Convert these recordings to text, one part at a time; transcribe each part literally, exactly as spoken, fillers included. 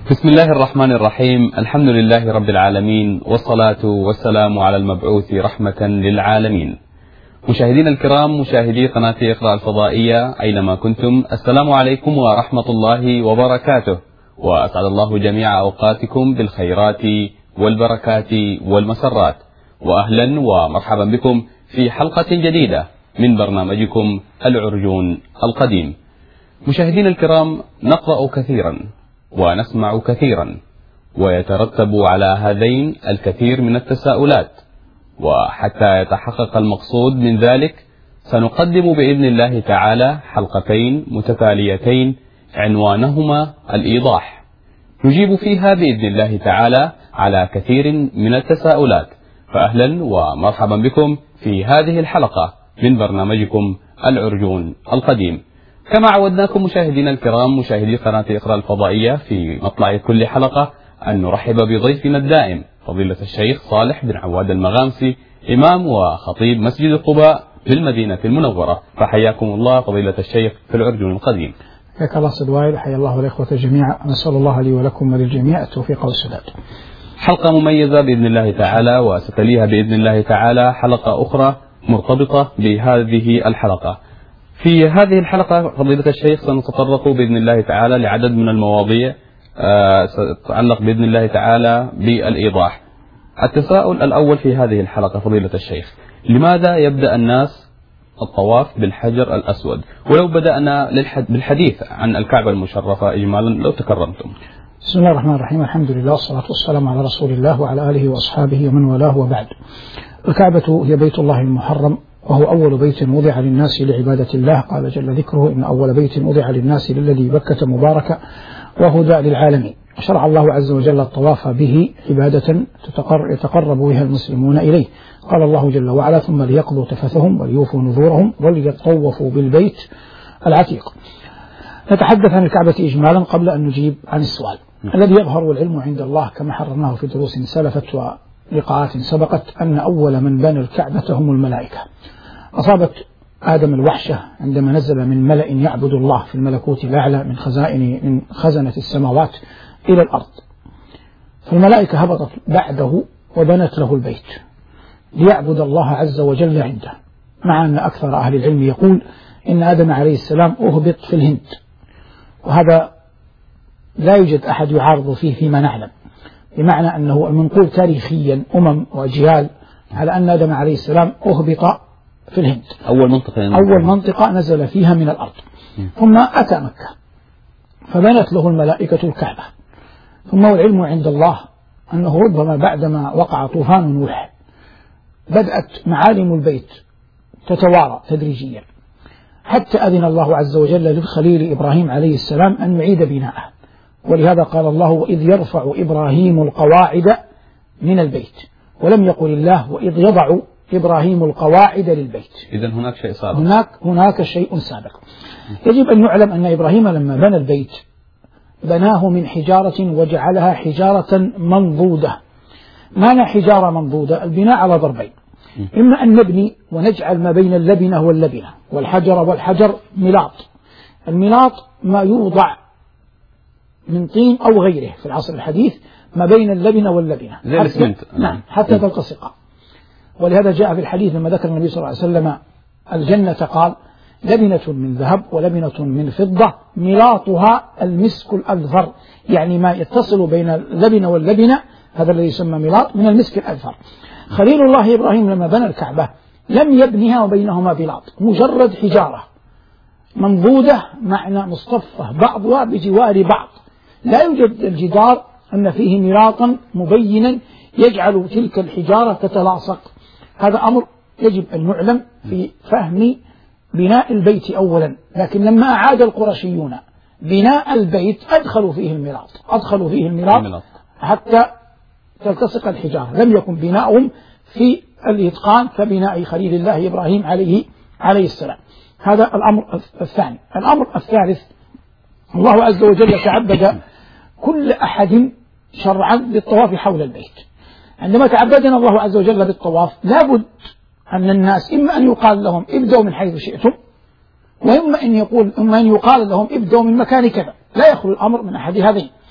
بسم الله الرحمن الرحيم. الحمد لله رب العالمين، والصلاة والسلام على المبعوث رحمة للعالمين. مشاهدينا الكرام، مشاهدي قناة إقراء الفضائية أينما كنتم، السلام عليكم ورحمة الله وبركاته، وأسعد الله جميع أوقاتكم بالخيرات والبركات والمسرات، وأهلا ومرحبا بكم في حلقة جديدة من برنامجكم العرجون القديم. مشاهدينا الكرام، نقرأ كثيرا ونسمع كثيرا، ويترتب على هذين الكثير من التساؤلات، وحتى يتحقق المقصود من ذلك سنقدم بإذن الله تعالى حلقتين متتاليتين عنوانهما الإيضاح، نجيب فيها بإذن الله تعالى على كثير من التساؤلات. فأهلا ومرحبا بكم في هذه الحلقة من برنامجكم العرجون القديم. كما عودناكم مشاهدينا الكرام، مشاهدي قناة إقراء الفضائية، في مطلع كل حلقة أن نرحب بضيفنا الدائم فضيلة الشيخ صالح بن عواد المغامسي، إمام وخطيب مسجد قباء بالمدينة المنورة. فحياكم الله فضيلة الشيخ في العرجون القديم. حياك الله سيد وائل، حيا الله الإخوة جميعا، نسأل الله لي ولكم وللجميع التوفيق والسداد. حلقة مميزة بإذن الله تعالى، وستليها بإذن الله تعالى حلقة أخرى مرتبطة بهذه الحلقة. في هذه الحلقة فضيلة الشيخ سنتطرق بإذن الله تعالى لعدد من المواضيع ستتعلق بإذن الله تعالى بالإيضاح. التساؤل الأول في هذه الحلقة فضيلة الشيخ: لماذا يبدأ الناس الطواف بالحجر الأسود؟ ولو بدأنا بالحديث عن الكعبة المشرفة إجمالا لو تكرمتم. بسم الله الرحمن الرحيم، الحمد لله والصلاة والسلام على رسول الله وعلى آله وأصحابه ومن والاه، وبعد. الكعبة هي بيت الله المحرم، وهو أول بيت وضع للناس لعبادة الله. قال جل ذكره: إن أول بيت وضع للناس للذي بكة مباركة وهدى للعالمين. شرع الله عز وجل الطواف به عبادة يتقرب بها المسلمون إليه. قال الله جل وعلا: ثم ليقضوا تفثهم وليوفوا نذورهم وليطوفوا بالبيت العتيق. نتحدث عن الكعبة إجمالا قبل أن نجيب عن السؤال. الذي يظهر العلم عند الله كما حررناه في دروس سلفت ولقاءات سبقت أن أول من بنى الكعبة هم الملائكة. أصابت آدم الوحشة عندما نزل من ملأ يعبد الله في الملكوت الأعلى من خزائن من خزنة السماوات إلى الأرض، فالملائكة هبطت بعده وبنت له البيت ليعبد الله عز وجل عنده، مع أن أكثر أهل العلم يقول إن آدم عليه السلام أهبط في الهند، وهذا لا يوجد أحد يعارض فيه فيما نعلم، بمعنى أنه المنقول تاريخيا أمم وأجيال على أن آدم عليه السلام أهبط في الهند، أول منطقة أول منطقة نزل فيها من الأرض. ثم أتى مكة فبنت له الملائكة الكعبة. ثم والعلم عند الله أنه ربما بعدما وقع طوفان نوح بدأت معالم البيت تتوارى تدريجيا، حتى أذن الله عز وجل للخليل إبراهيم عليه السلام أن يعيد بناءه. ولهذا قال الله: وإذ يرفع إبراهيم القواعد من البيت، ولم يقل الله وإذ يضع إبراهيم القواعد للبيت. إذن هناك شيء سابق، هناك هناك شيء سابق. يجب أن يعلم أن إبراهيم لما بنى البيت بناه من حجارة وجعلها حجارة منضودة. معنى حجارة منضودة البناء على ضربين: إما أن نبني ونجعل ما بين اللبنة واللبنة والحجر والحجر ملاط. الملاط ما يوضع من طين أو غيره في العصر الحديث ما بين اللبنة واللبنة زي الاسمنت، نعم، حتى تلتصق. ولهذا جاء في الحديث لما ذكر النبي صلى الله عليه وسلم الجنة قال: لبنة من ذهب ولبنة من فضة ملاطها المسك الأذفر، يعني ما يتصل بين اللبنة واللبنة هذا الذي يسمى ملاط من المسك الأذفر. خليل الله إبراهيم لما بنى الكعبة لم يبنها وبينهما بلاط، مجرد حجارة منضودة، معنى مصطفى بعضها بجوار بعض، لا يوجد الجدار أن فيه ملاطا مبينا يجعل تلك الحجارة تتلاصق. هذا أمر يجب أن يعلم في فهم بناء البيت أولا. لكن لما أعاد القرشيون بناء البيت أدخلوا فيه الملاط أدخلوا فيه الملاط حتى تلتصق الحجارة. لم يكن بناؤهم في الإتقان كبناء خليل الله إبراهيم عليه عليه السلام. هذا الأمر الثاني. الأمر الثالث: الله عز وجل تعبد كل أحد شرعا بالطواف حول البيت. عندما تعبدنا الله عز وجل بالطواف لابد أن الناس إما أن يقال لهم ابدأوا من حيث شئتم، وإما أن يقول إما أن يقال لهم ابدأوا من مكان كذا، لا يخلو الأمر من أحد هذين.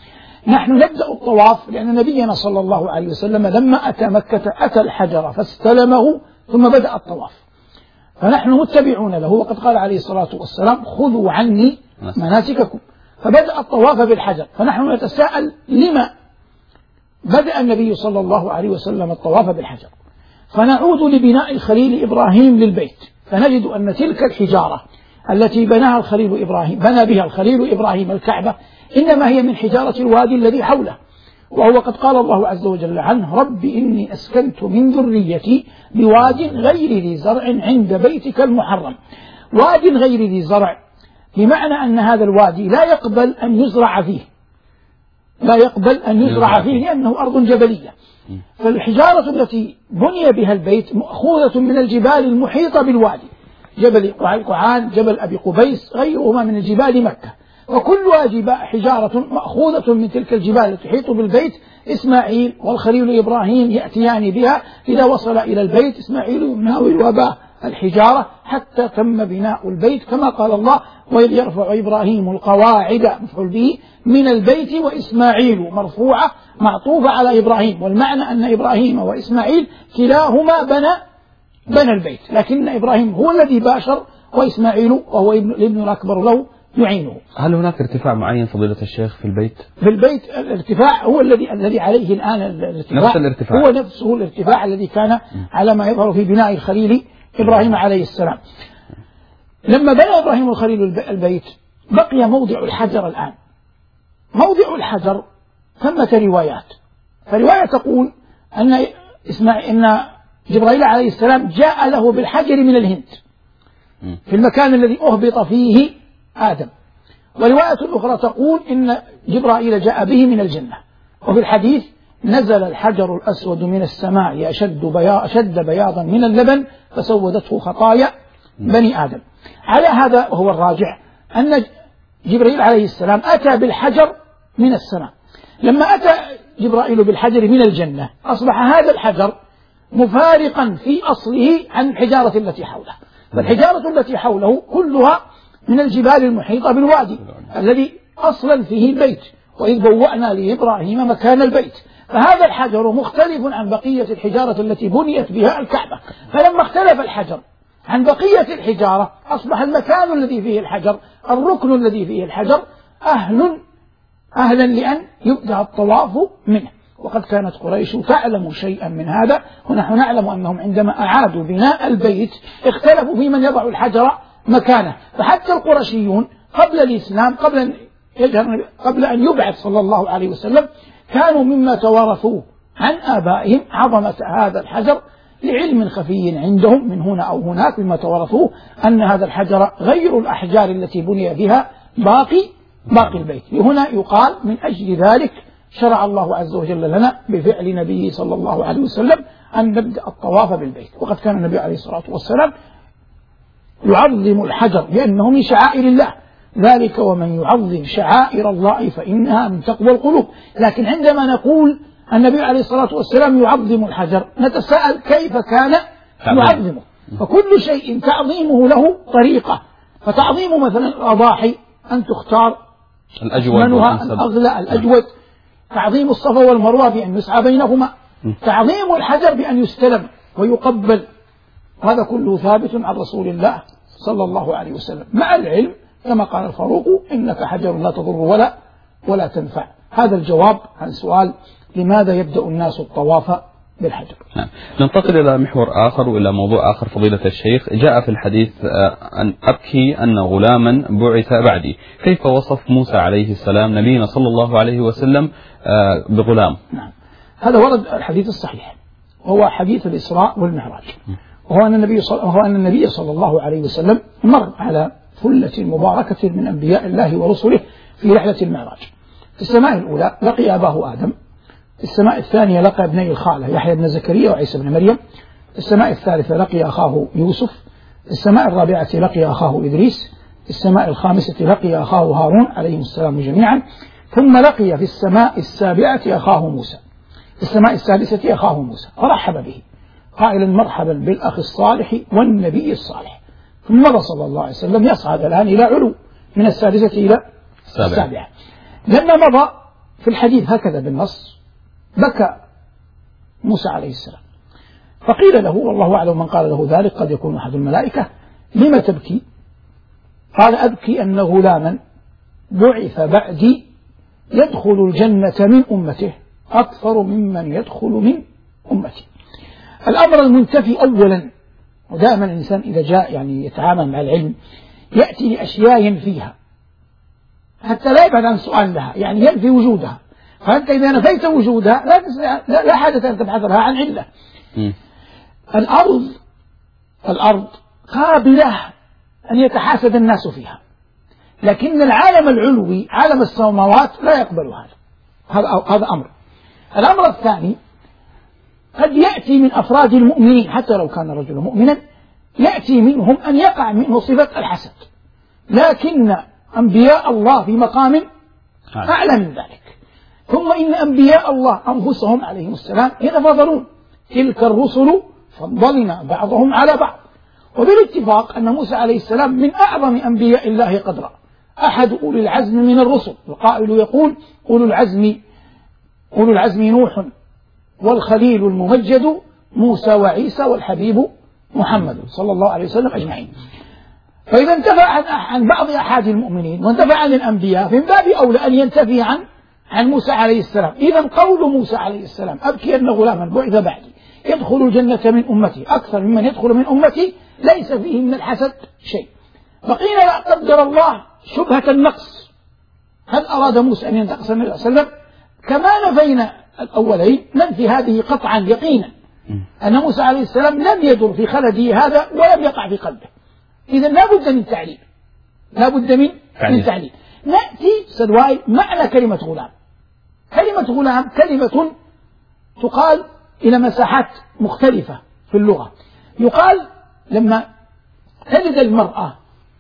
نحن نبدأ الطواف لأن نبينا صلى الله عليه وسلم لما أتى مكة أتى الحجر فاستلمه ثم بدأ الطواف، فنحن متبعون له، وقد قال عليه الصلاة والسلام خذوا عني مناسككم، فبدأ الطواف بالحجر. فنحن نتساءل لما بدأ النبي صلى الله عليه وسلم الطواف بالحجر؟ فنعود لبناء الخليل إبراهيم للبيت، فنجد أن تلك الحجارة التي بناها الخليل إبراهيم بنى بها الخليل إبراهيم الكعبة إنما هي من حجارة الوادي الذي حوله، وهو قد قال الله عز وجل عنه رب إني أسكنت من ذريتي بواد غير ذي زرع عند بيتك المحرم. واد غير ذي زرع بمعنى أن هذا الوادي لا يقبل أن يزرع فيه لا يقبل أن يزرع فيه لأنه أرض جبلية. فالحجارة التي بني بها البيت مأخوذة من الجبال المحيطة بالوادي، جبل قعان، جبل أبي قبيس، غيرهما من الجبال مكة، وكلها جبال حجارة مأخوذة من تلك الجبال التي تحيط بالبيت. إسماعيل والخليل إبراهيم يأتيان بها، إذا وصل إلى البيت إسماعيل يناول وباء الحجارة حتى تم بناء البيت، كما قال الله وإذ يرفع إبراهيم القواعد مفعول به من البيت وإسماعيل مرفوعة معطوفة على إبراهيم، والمعنى أن إبراهيم وإسماعيل كلاهما بنى بنى البيت، لكن إبراهيم هو الذي باشر وإسماعيل وهو الابن الأكبر له يعينه. هل هناك ارتفاع معين فضيلة الشيخ في البيت؟ في البيت الارتفاع هو الذي الذي عليه الآن الارتفاع، نفس الارتفاع هو نفسه الارتفاع الذي كان على ما يظهر في بناء الخليل إبراهيم عليه السلام. لما بنى إبراهيم الخليل البيت بقي موضع الحجر الآن. موضع الحجر ثمة روايات، فرواية تقول أن إسماعيل أن جبرائيل عليه السلام جاء له بالحجر من الهند في المكان الذي أهبط فيه آدم، ورواية أخرى تقول إن جبرائيل جاء به من الجنة. وفي الحديث نزل الحجر الأسود من السماء أشد, بيا أشد بياضا من اللبن فسودته خطايا بني آدم. على هذا وهو الراجح أن جبرائيل عليه السلام أتى بالحجر من السماء. لما أتى جبرائيل بالحجر من الجنة أصبح هذا الحجر مفارقا في أصله عن الحجارة التي حوله، فالحجارة التي حوله كلها من الجبال المحيطة بالوادي الذي أصلا فيه البيت، وإذ بوأنا لإبراهيم مكان البيت. فهذا الحجر مختلف عن بقية الحجارة التي بنيت بها الكعبة، فلما اختلف الحجر عن بقية الحجارة أصبح المكان الذي فيه الحجر، الركن الذي فيه الحجر أهل أهلا لأن يبدأ الطواف منه. وقد كانت قريش تعلم شيئا من هذا، ونحن نعلم أنهم عندما أعادوا بناء البيت اختلفوا في من يضع الحجر مكانه. فحتى القرشيون قبل الإسلام قبل أن قبل أن يبعث صلى الله عليه وسلم كانوا مما توارثوه عن آبائهم عظمة هذا الحجر لعلم خفي عندهم من هنا أو هناك، مما توارثوه أن هذا الحجر غير الأحجار التي بني بها باقي باقي البيت. هنا يقال من أجل ذلك شرع الله عز وجل لنا بفعل نبيه صلى الله عليه وسلم أن نبدأ الطواف بالبيت. وقد كان النبي عليه الصلاة والسلام يعظم الحجر لأنه من شعائر الله، ذلك ومن يعظم شعائر الله فإنها من تقوى القلوب. لكن عندما نقول النبي عليه الصلاة والسلام يعظم الحجر نتساءل كيف كان يعظمه، فكل شيء تعظيمه له طريقة. فتعظيم مثلا الأضاحي أن تختار الأجود منها الأغلى الأجود، تعظيم الصفا والمروة بأن يسعى بينهما، تعظيم الحجر بأن يستلم ويقبل، هذا كله ثابت عن رسول الله صلى الله عليه وسلم، مع العلم كما قال الفاروق إنك حجر لا تضر ولا ولا تنفع. هذا الجواب عن سؤال لماذا يبدأ الناس الطواف بالحجر. نعم. ننتقل إلى محور آخر وإلى موضوع آخر فضيلة الشيخ. جاء في الحديث أن أبكي أن غلاما بعث بعدي، كيف وصف موسى عليه السلام نبينا صلى الله عليه وسلم بغلام؟ نعم. هذا ورد الحديث الصحيح، وهو حديث الإسراء والمعراج، وهو أن النبي صلى, وهو أن النبي صلى الله عليه وسلم مر على ثلة مباركة من أنبياء الله ورسله في رحلة المعراج. في السماء الأولى لقي أباه آدم، في السماء الثانية لقى ابني الخالة يحيى بن زكريا وعيسى بن مريم، في السماء الثالثة لقي أخاه يوسف، في السماء الرابعة لقي أخاه إدريس، في السماء الخامسة لقي أخاه هارون عليهم السلام جميعا، ثم لقي في السماء السابعة أخاه موسى، في السماء السادسة أخاه موسى، فرحب به قائلا مرحبا بالأخ الصالح والنبي الصالح. ثم مضى صلى الله عليه وسلم يصعد الآن إلى علو من السادسة إلى السابعة. لما مضى في الحديث هكذا بالنص: بكى موسى عليه السلام، فقيل له والله أعلم من قال له ذلك، قد يكون أحد الملائكة: لم تبكي؟ قال: أبكي أن غلاما بعث بعدي يدخل الجنة من أمته أكثر ممن يدخل من أمتي. الأمر المنتفي أولا، ودائما الإنسان إذا جاء يعني يتعامل مع العلم يأتي لأشياء ينفيها حتى لا يبعد عن سؤال لها، يعني ينفي وجودها. فأنت إذا نفيت وجودها لا, لا حاجة أن تبحث لها عن علة. الأرض الأرض قابلة أن يتحاسد الناس فيها، لكن العالم العلوي عالم السماوات لا يقبل هذا. هذا هذا أمر. الأمر الثاني: قد يأتي من أفراد المؤمنين حتى لو كان رجل مؤمنا يأتي منهم أن يقع منه صفة الحسد، لكن أنبياء الله في مقام أعلى من ذلك. ثم إن أنبياء الله أنفسهم عليهم السلام يتفاضلون: تلك الرسل فضلنا بعضهم على بعض. وبالاتفاق أن موسى عليه السلام من أعظم أنبياء الله قدرا، أحد أولي العزم من الرسل. القائل يقول: أولو العزم أولو العزم نوح والخليل الممجد موسى وعيسى والحبيب محمد صلى الله عليه وسلم أجمعين. فإذا انتفى عن بعض أحد المؤمنين وانتفى عن الأنبياء، فمن باب أولى أن ينتفي عن عن موسى عليه السلام. إذا قول موسى عليه السلام: أبكي أن غلاما بعث بعدي يدخل الجنة من أمتي أكثر ممن يدخل من أمتي، ليس فيه من الحسد شيء. فقيل: لا قدر الله شبهة النقص، هل أراد موسى أن ينتقص النبي صلى الله عليه وسلم؟ كما نفينا الأولين ننفي هذه قطعا يقينا، أن موسى عليه السلام لم يدر في خلده هذا ولم يقع في قلبه. إذا لا بد من تعليل، لا بد من من تعليل. نأتي سدوائي معنى كلمة غلام. كلمة غلام كلمة تقال إلى مساحات مختلفة في اللغة. يقال لما تجد المرأة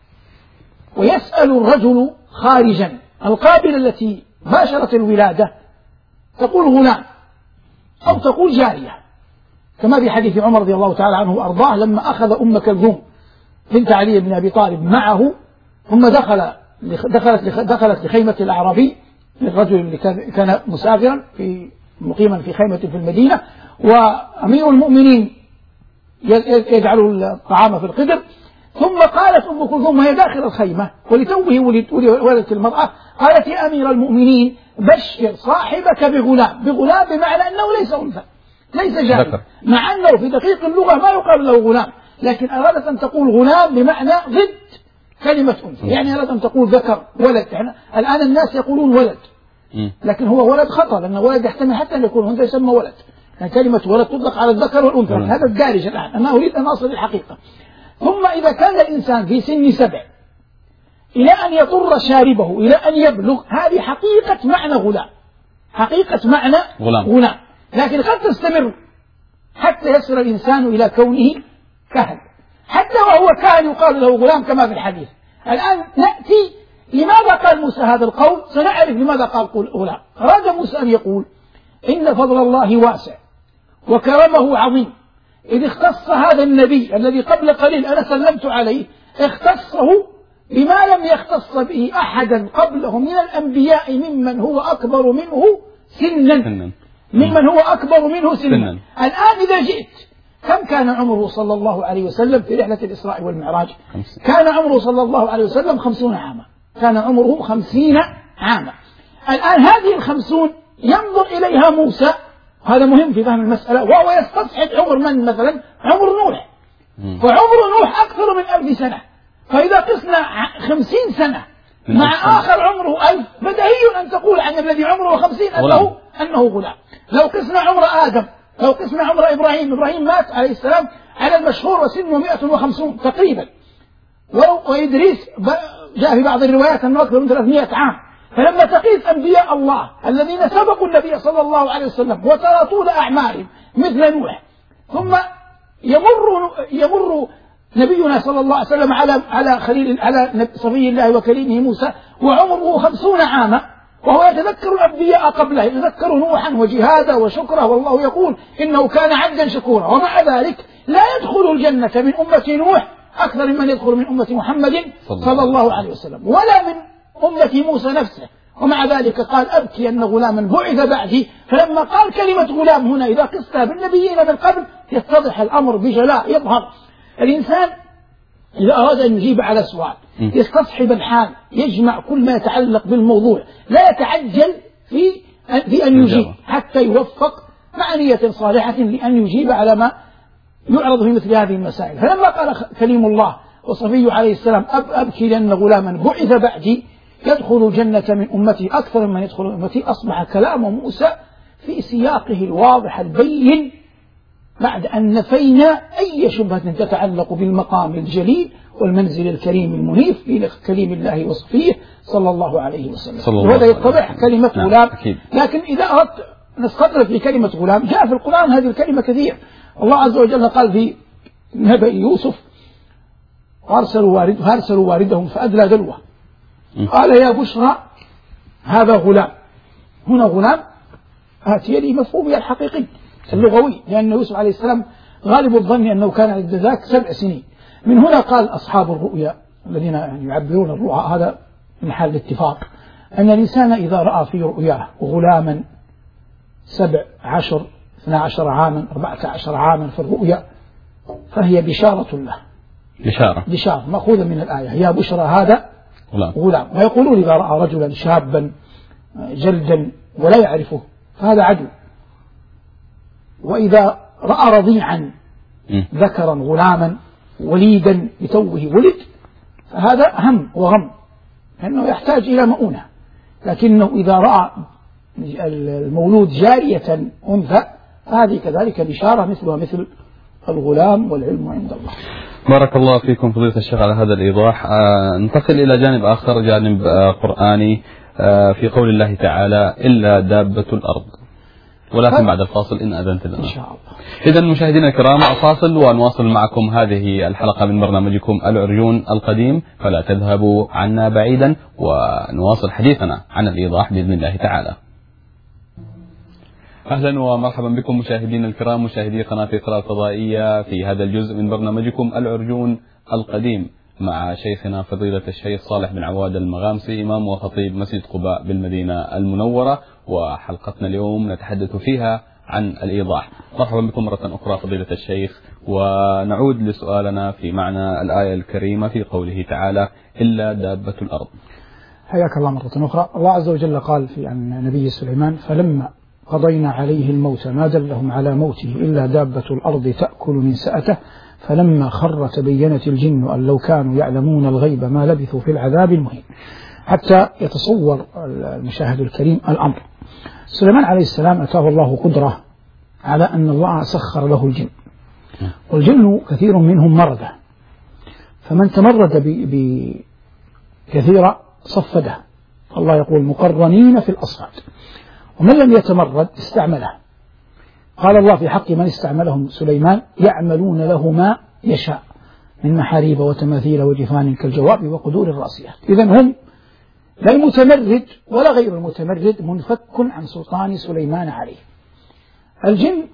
ويسأل الرجل خارجا القابلة التي باشرت الولادة تقول غلام أو تقول جارية، كما في حديث عمر رضي الله تعالى عنه وأرضاه لما أخذ أم كلثوم بنت علي بن أبي طالب معه، ثم دخل دخلت دخلت لخيمة الأعرابي للرجل اللي كان مسافرا في مقيما في خيمة في المدينة، وأمير المؤمنين يجعل الطعام في القدر. ثم قالت أم كلثوم وهي داخل الخيمة ولتوه ولدت المرأة، قالت: يا أمير المؤمنين بشر صاحبك بغلام. بغلام بمعنى أنه ليس أنثى، ليس جاري، مع أنه في دقيق اللغة ما يقال له غلام، لكن أرادت أن تقول غلام بمعنى ضد كلمة أنثى، يعني أرادت أن تقول ذكر ولد. الآن الناس يقولون ولد، لكن هو ولد خطأ، لأن ولد يحتمل حتى أن يكون أنثى يسمى ولد، يعني كلمة ولد تطلق على الذكر والأنثى. هذا الدارج الآن، أنا أريد أن أصل الحقيقة. ثم إذا كان الإنسان في سن سبع إلى أن يضر شاربه إلى أن يبلغ، هذه حقيقة معنى غلام، حقيقة معنى غلام, غلام. لكن قد تستمر حتى يصل الإنسان إلى كونه كهل، حتى وهو كهل يقال له غلام كما في الحديث. الآن نأتي لماذا قال موسى هذا القول، سنعرف لماذا قال غلام. أراد موسى أن يقول إن فضل الله واسع وكرمه عظيم، إذ اختص هذا النبي الذي قبل قليل أنا سلمت عليه، اختصه بما لم يختص به أحدا قبله من الأنبياء ممن هو أكبر منه سنا، ممن هو أكبر منه سنا. الآن إذا جئت، كم كان عمره صلى الله عليه وسلم في رحلة الإسراء والمعراج؟ كان عمره صلى الله عليه وسلم خمسون عاما، كان عمره خمسين عاما. الآن هذه الخمسون ينظر إليها موسى، هذا مهم في فهم المسألة، وهو يستصحب عمر من مثلا؟ عمر نوح، فعمر نوح أكثر من ألف سنة، فإذا قسنا خمسين سنة مع آخر عمره ألف، بديهي أن تقول عن الذي عمره خمسين أنه, أنه غلام. لو قسنا عمر آدم، لو قسنا عمر إبراهيم، إبراهيم مات عليه السلام على المشهور وسنه مئة وخمسون تقريبا، وإدريس جاء في بعض الروايات أنه أكثر من ثلاثمائة عام. فلما تقيس أنبياء الله الذين سبقوا النبي صلى الله عليه وسلم وترى طول أعمارهم مثل نوح، ثم يمر يمر نبينا صلى الله عليه وسلم على على خليل على صفي الله وكليمه موسى وعمره خمسون عاما، وهو يتذكر الأنبياء قبله، يتذكر نوحا وجهاده وشكره، والله يقول إنه كان عبدا شكورا، ومع ذلك لا يدخل الجنة من أمة نوح أكثر ممن يدخل من أمة محمد صلى الله عليه وسلم، ولا من أمة موسى نفسه، ومع ذلك قال أبكي أن غلاما بعث بعدي. فلما قال كلمة غلام هنا إذا قستها بالنبيين من قبل يتضح الأمر بجلاء، يظهر الإنسان إذا أراد أن يجيب على سؤال يستصحب الحال، يجمع كل ما يتعلق بالموضوع، لا يتعجل في في أن يجيب حتى يوفق مع نية صالحة لأن يجيب على ما يعرض في مثل هذه المسائل. فلما قال كليم الله وصفي عليه السلام أب أبكي لأن غلاما بعث بعدي يدخل الجنة من أمتي أكثر من يدخل من أمتي، أصبح كلام موسى في سياقه الواضح البين بعد أن نفينا أي شبهة تتعلق بالمقام الجليل والمنزل الكريم المنيف في كليم الله وصفيه صلى الله عليه وسلم. وهذا يتضح كلمة نعم. غلام. لكن إذا أردت نستطرق في كلمة غلام، جاء في القرآن هذه الكلمة كثير. الله عز وجل قال في نبأ يوسف وأرسلوا وارد أرسلوا واردهم فأدلى دلوه قال يا بشرى هذا غلام. هنا غلام آتي لي مفهومه الحقيقي اللغوي، لأن يوسف عليه السلام غالب الظن أنه كان عند ذاك سبع سنين. من هنا قال أصحاب الرؤيا الذين يعني يعبرون الرؤى، هذا من حال الاتفاق، أن الإنسان إذا رأى في رؤياه غلاما سبع عشر اثنا عشر عاما أربعة عشر عاما في الرؤيا فهي بشارة له، بشارة بشارة مأخوذة من الآية يا بشرى هذا غلام, غلام. ويقولون إذا رأى رجلا شابا جلدا ولا يعرفه فهذا عدو، وإذا رأى رضيعا ذكرا غلاما وليدا بتوه ولد فهذا هم وغم لأنه يحتاج إلى مؤونة. لكنه إذا رأى المولود جارية أنثى فهذه كذلك بشارة مثلها مثل الغلام، والعلم عند الله. بارك الله فيكم فضيلة الشيخ على هذا الإيضاح. آه ننتقل إلى جانب آخر، جانب آه قرآني، آه في قول الله تعالى إلا دابة الأرض، ولكن بعد الفاصل إن أذنت لنا إن شاء الله. إذا مشاهدينا الكرام فاصل ونواصل معكم هذه الحلقة من برنامجكم العرجون القديم، فلا تذهبوا عنا بعيدا ونواصل حديثنا عن الإيضاح بإذن الله تعالى. أهلا ومرحبا بكم مشاهدينا الكرام، مشاهدي قناة إقراء الفضائية في هذا الجزء من برنامجكم العرجون القديم مع شيخنا فضيلة الشيخ صالح بن عواد المغامسي، إمام وخطيب مسجد قباء بالمدينة المنورة، وحلقتنا اليوم نتحدث فيها عن الإيضاح. مرحبا بكم مرة أخرى فضيلة الشيخ، ونعود لسؤالنا في معنى الآية الكريمة في قوله تعالى إلا دابة الأرض. حياك الله مرة أخرى. الله عز وجل قال في عن نبي سليمان فلما قضينا عليه الموت ما دلهم على موته إلا دابة الأرض تأكل من سأته فلما خر تبينت الجن أن لو كانوا يعلمون الغيب ما لبثوا في العذاب المهين. حتى يتصور المشاهد الكريم الأمر. سليمان عليه السلام أتاه الله قدرة على أن الله سخر له الجن، والجن كثير منهم مردة، فمن تمرد بكثير صفده. الله يقول مقرنين في الأصفاد، ومن لم يتمرد استعمله. قال الله في حق من استعملهم سليمان يعملون له ما يشاء من محاريب وتماثيل وجفان كالجواب وقدور الراسيات. إذن هم لا المتمرد ولا غير المتمرد منفك عن سلطان سليمان عليه. الجن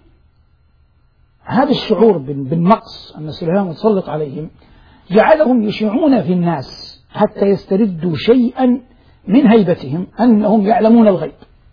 هذا الشعور بالنقص أن سليمان متسلط عليهم جعلهم يشيعون في الناس حتى يستردوا شيئا من هيبتهم أنهم يعلمون الغيب.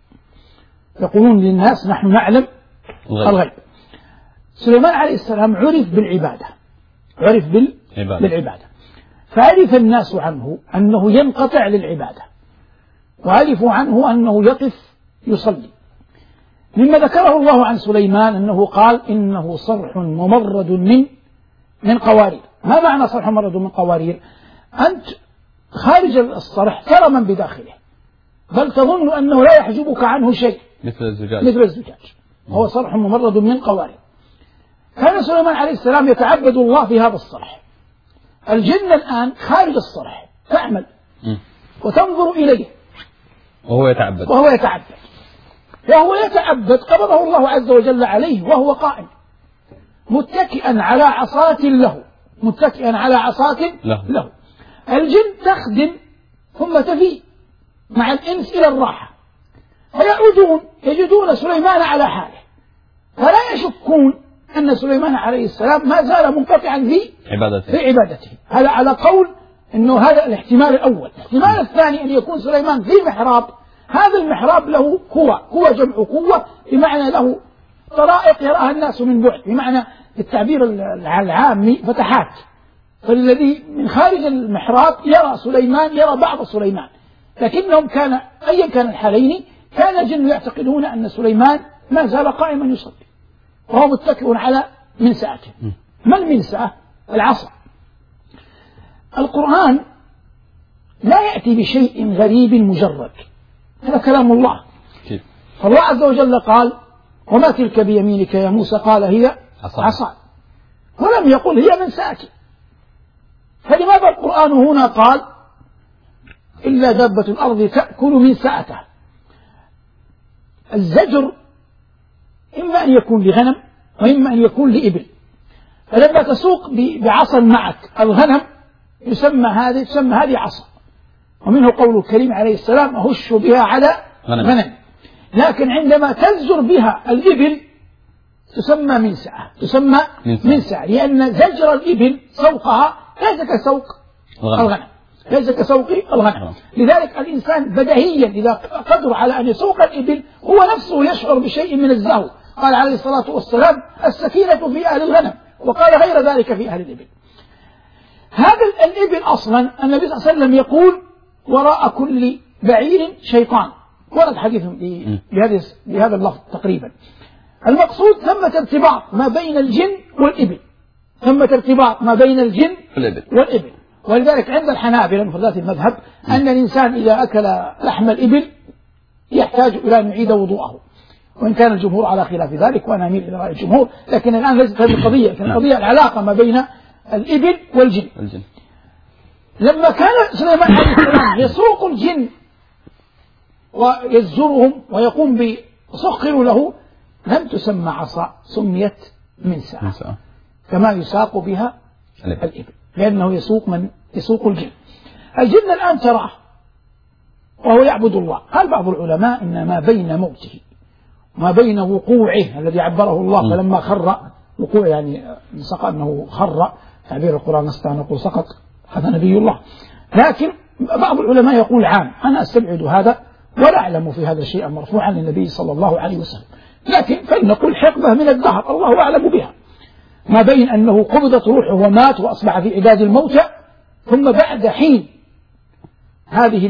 يقولون للناس نحن نعلم الغيب. الغيب. سليمان عليه السلام عرف بالعبادة، عرف بالعبادة، فعرف الناس عنه أنه ينقطع للعبادة، وعرفوا عنه أنه يقف يصلي. مما ذكره الله عن سليمان أنه قال إنه صرح ممرد من من قوارير. ما معنى صرح ممرد من قوارير؟ أنت خارج الصرح ترى من بداخله، بل تظن أنه لا يحجبك عنه شيء مثل الزجاج، مثل الزجاج. هو صرح ممرد من قوارير. كان سليمان عليه السلام يتعبد الله في هذا الصرح. الجن الآن خارج الصرح تعمل وتنظر إليه وهو يتعبد وهو يتعبد وهو يتعبد قبضه الله عز وجل عليه وهو قائم متكئا على عصاة له متكئا على عصاة له. له الجن تخدم ثم تفي مع الإنس إلى الراحة، فيعودون يجدون سليمان على حاله، فلا يشكون أن سليمان عليه السلام ما زال منقطعا في عبادته. في عبادته. هذا على قول أنه هذا الاحتمال الأول. الاحتمال الثاني أن يكون سليمان في محراب هذا المحراب له قوة، قوة جمع قوة بمعنى له طرائق يراها الناس من بعد، بمعنى التعبير العامي فتحات، فالذي من خارج المحراب يرى سليمان، يرى بعض سليمان، لكنهم كان أيا كان الحالين كان الجن يعتقدون أن سليمان ما زال قائما يصلي وهو متكئ على منسأته. ما المنسأة؟ العصا. القرآن لا يأتي بشيء غريب مجرد، هذا كلام الله. فالله عز وجل قال وما تلك بيمينك يا موسى؟ قال هي عصا، ولم يقل هي منسأتي. فلماذا القرآن هنا قال إلا دابة الأرض تأكل منسأته؟ الزجر إما أن يكون لغنم وإما أن يكون لإبل، فلما تسوق بعصا معك الغنم يسمى هذه تسمى هذه عصا، ومنه قول الكريم عليه السلام أهش بها على غنم. لكن عندما تزجر بها الإبل تسمى منسعة، تسمى منسعة، لأن زجر الإبل سوقها ليس كسوق الغنم، ليس كسوق الغنم. لذلك الإنسان بديهيا إذا قدر على أن يسوق الإبل هو نفسه يشعر بشيء من الزهو. قال عليه الصلاة والسلام السكينة في أهل الغنم، وقال غير ذلك في أهل الإبل. هذا الإبل أصلا النبي صلى الله عليه وسلم يقول وراء كل بعير شيطان، ورد حديث بهذا اللفظ تقريبا. المقصود ثمة ارتباط ما بين الجن والإبل، ثمة ارتباط ما بين الجن والإبل. ولذلك عند الحنابلة من فضلات المذهب أن الإنسان إذا أكل لحم الإبل يحتاج إلى أن يعيد وضوءه، وإن كان الجمهور على خلاف ذلك وأنا أميل إلى رأي الجمهور، لكن الآن ليست هذه القضية، كان القضية العلاقة ما بين الإبل والجن. الجن. لما كان سليمان عليه السلام يسوق الجن ويزجرهم ويقوم بسخر له لم تسمى عصا، سميت منسأة كما يساق بها الإبل، لأنه يسوق من يسوق الجن. الجن الآن تراه وهو يعبد الله. قال بعض العلماء إن ما بين موته ما بين وقوعه الذي عبره الله فلما خر وقوع، يعني سقط أنه خر، تعبير القرآن نستطيع أن نقول سقط، هذا نبي الله. لكن بعض العلماء يقول عام، أنا أستبعد هذا ولا أعلم في هذا شيئا مرفوعا للنبي صلى الله عليه وسلم، لكن فلنقول حقبة من الدهر الله أعلم بها، ما بين أنه قبضت روحه ومات وأصبح في عداد الموتى، ثم بعد حين هذه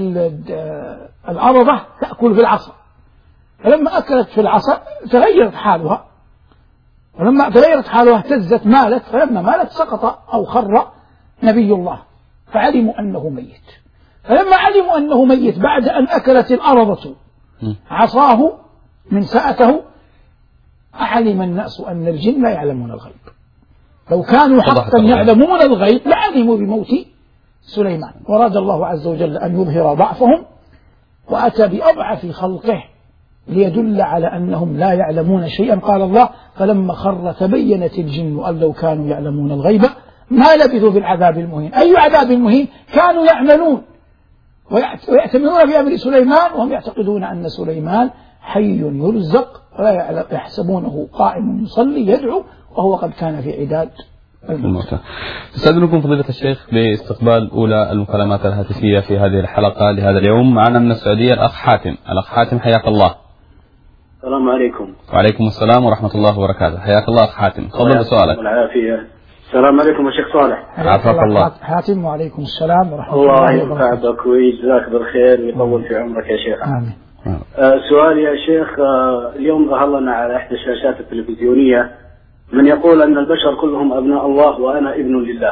العرضة تأكل في العصا، فلما أكلت في العصا تغيرت حالها، ولما تغيرت حالها اهتزت مالت، فلما مالت سقط أو خر نبي الله، فعلموا أنه ميت. فلما علموا أنه ميت بعد أن أكلت الأرضة عصاه من سأته، أعلم الناس أن الجن لا يعلمون الغيب. لو كانوا حقا يعلمون الغيب لعلموا بموت سليمان، وراد الله عز وجل أن يظهر ضعفهم وأتى بأضعف خلقه ليدل على أنهم لا يعلمون شيئا. قال الله فلما خر تبينت الجن أن لو كانوا يعلمون الغيب ما لبثوا في العذاب المهين. أي عذاب مهين؟ كانوا يعملون ويأتمنون في أمر سليمان وهم يعتقدون أن سليمان حي يرزق ولا يحسبونه قائم يصلي يدعو وهو قد كان في عداد الموتى. استأذنكم فضيلة الشيخ باستقبال أولى المكالمات الهاتفية في هذه الحلقة لهذا اليوم. معنا من السعودية الأخ حاتم. الأخ حاتم حياك الله. السلام عليكم. وعليكم السلام ورحمة الله وبركاته. حياك الله أخ حاتم، تفضل بسؤالك. والعافية. السلام عليكم يا شيخ صالح. عافاك الله. حاتم وعليكم السلام ورحمة الله وبركاته. الله ينفع بك ويجزاك بالخير ويطول في عمرك يا شيخ. آمين. آه سؤالي يا شيخ، آه اليوم ظهر لنا على إحدى الشاشات التلفزيونية من يقول أن البشر كلهم أبناء الله وأنا ابن لله،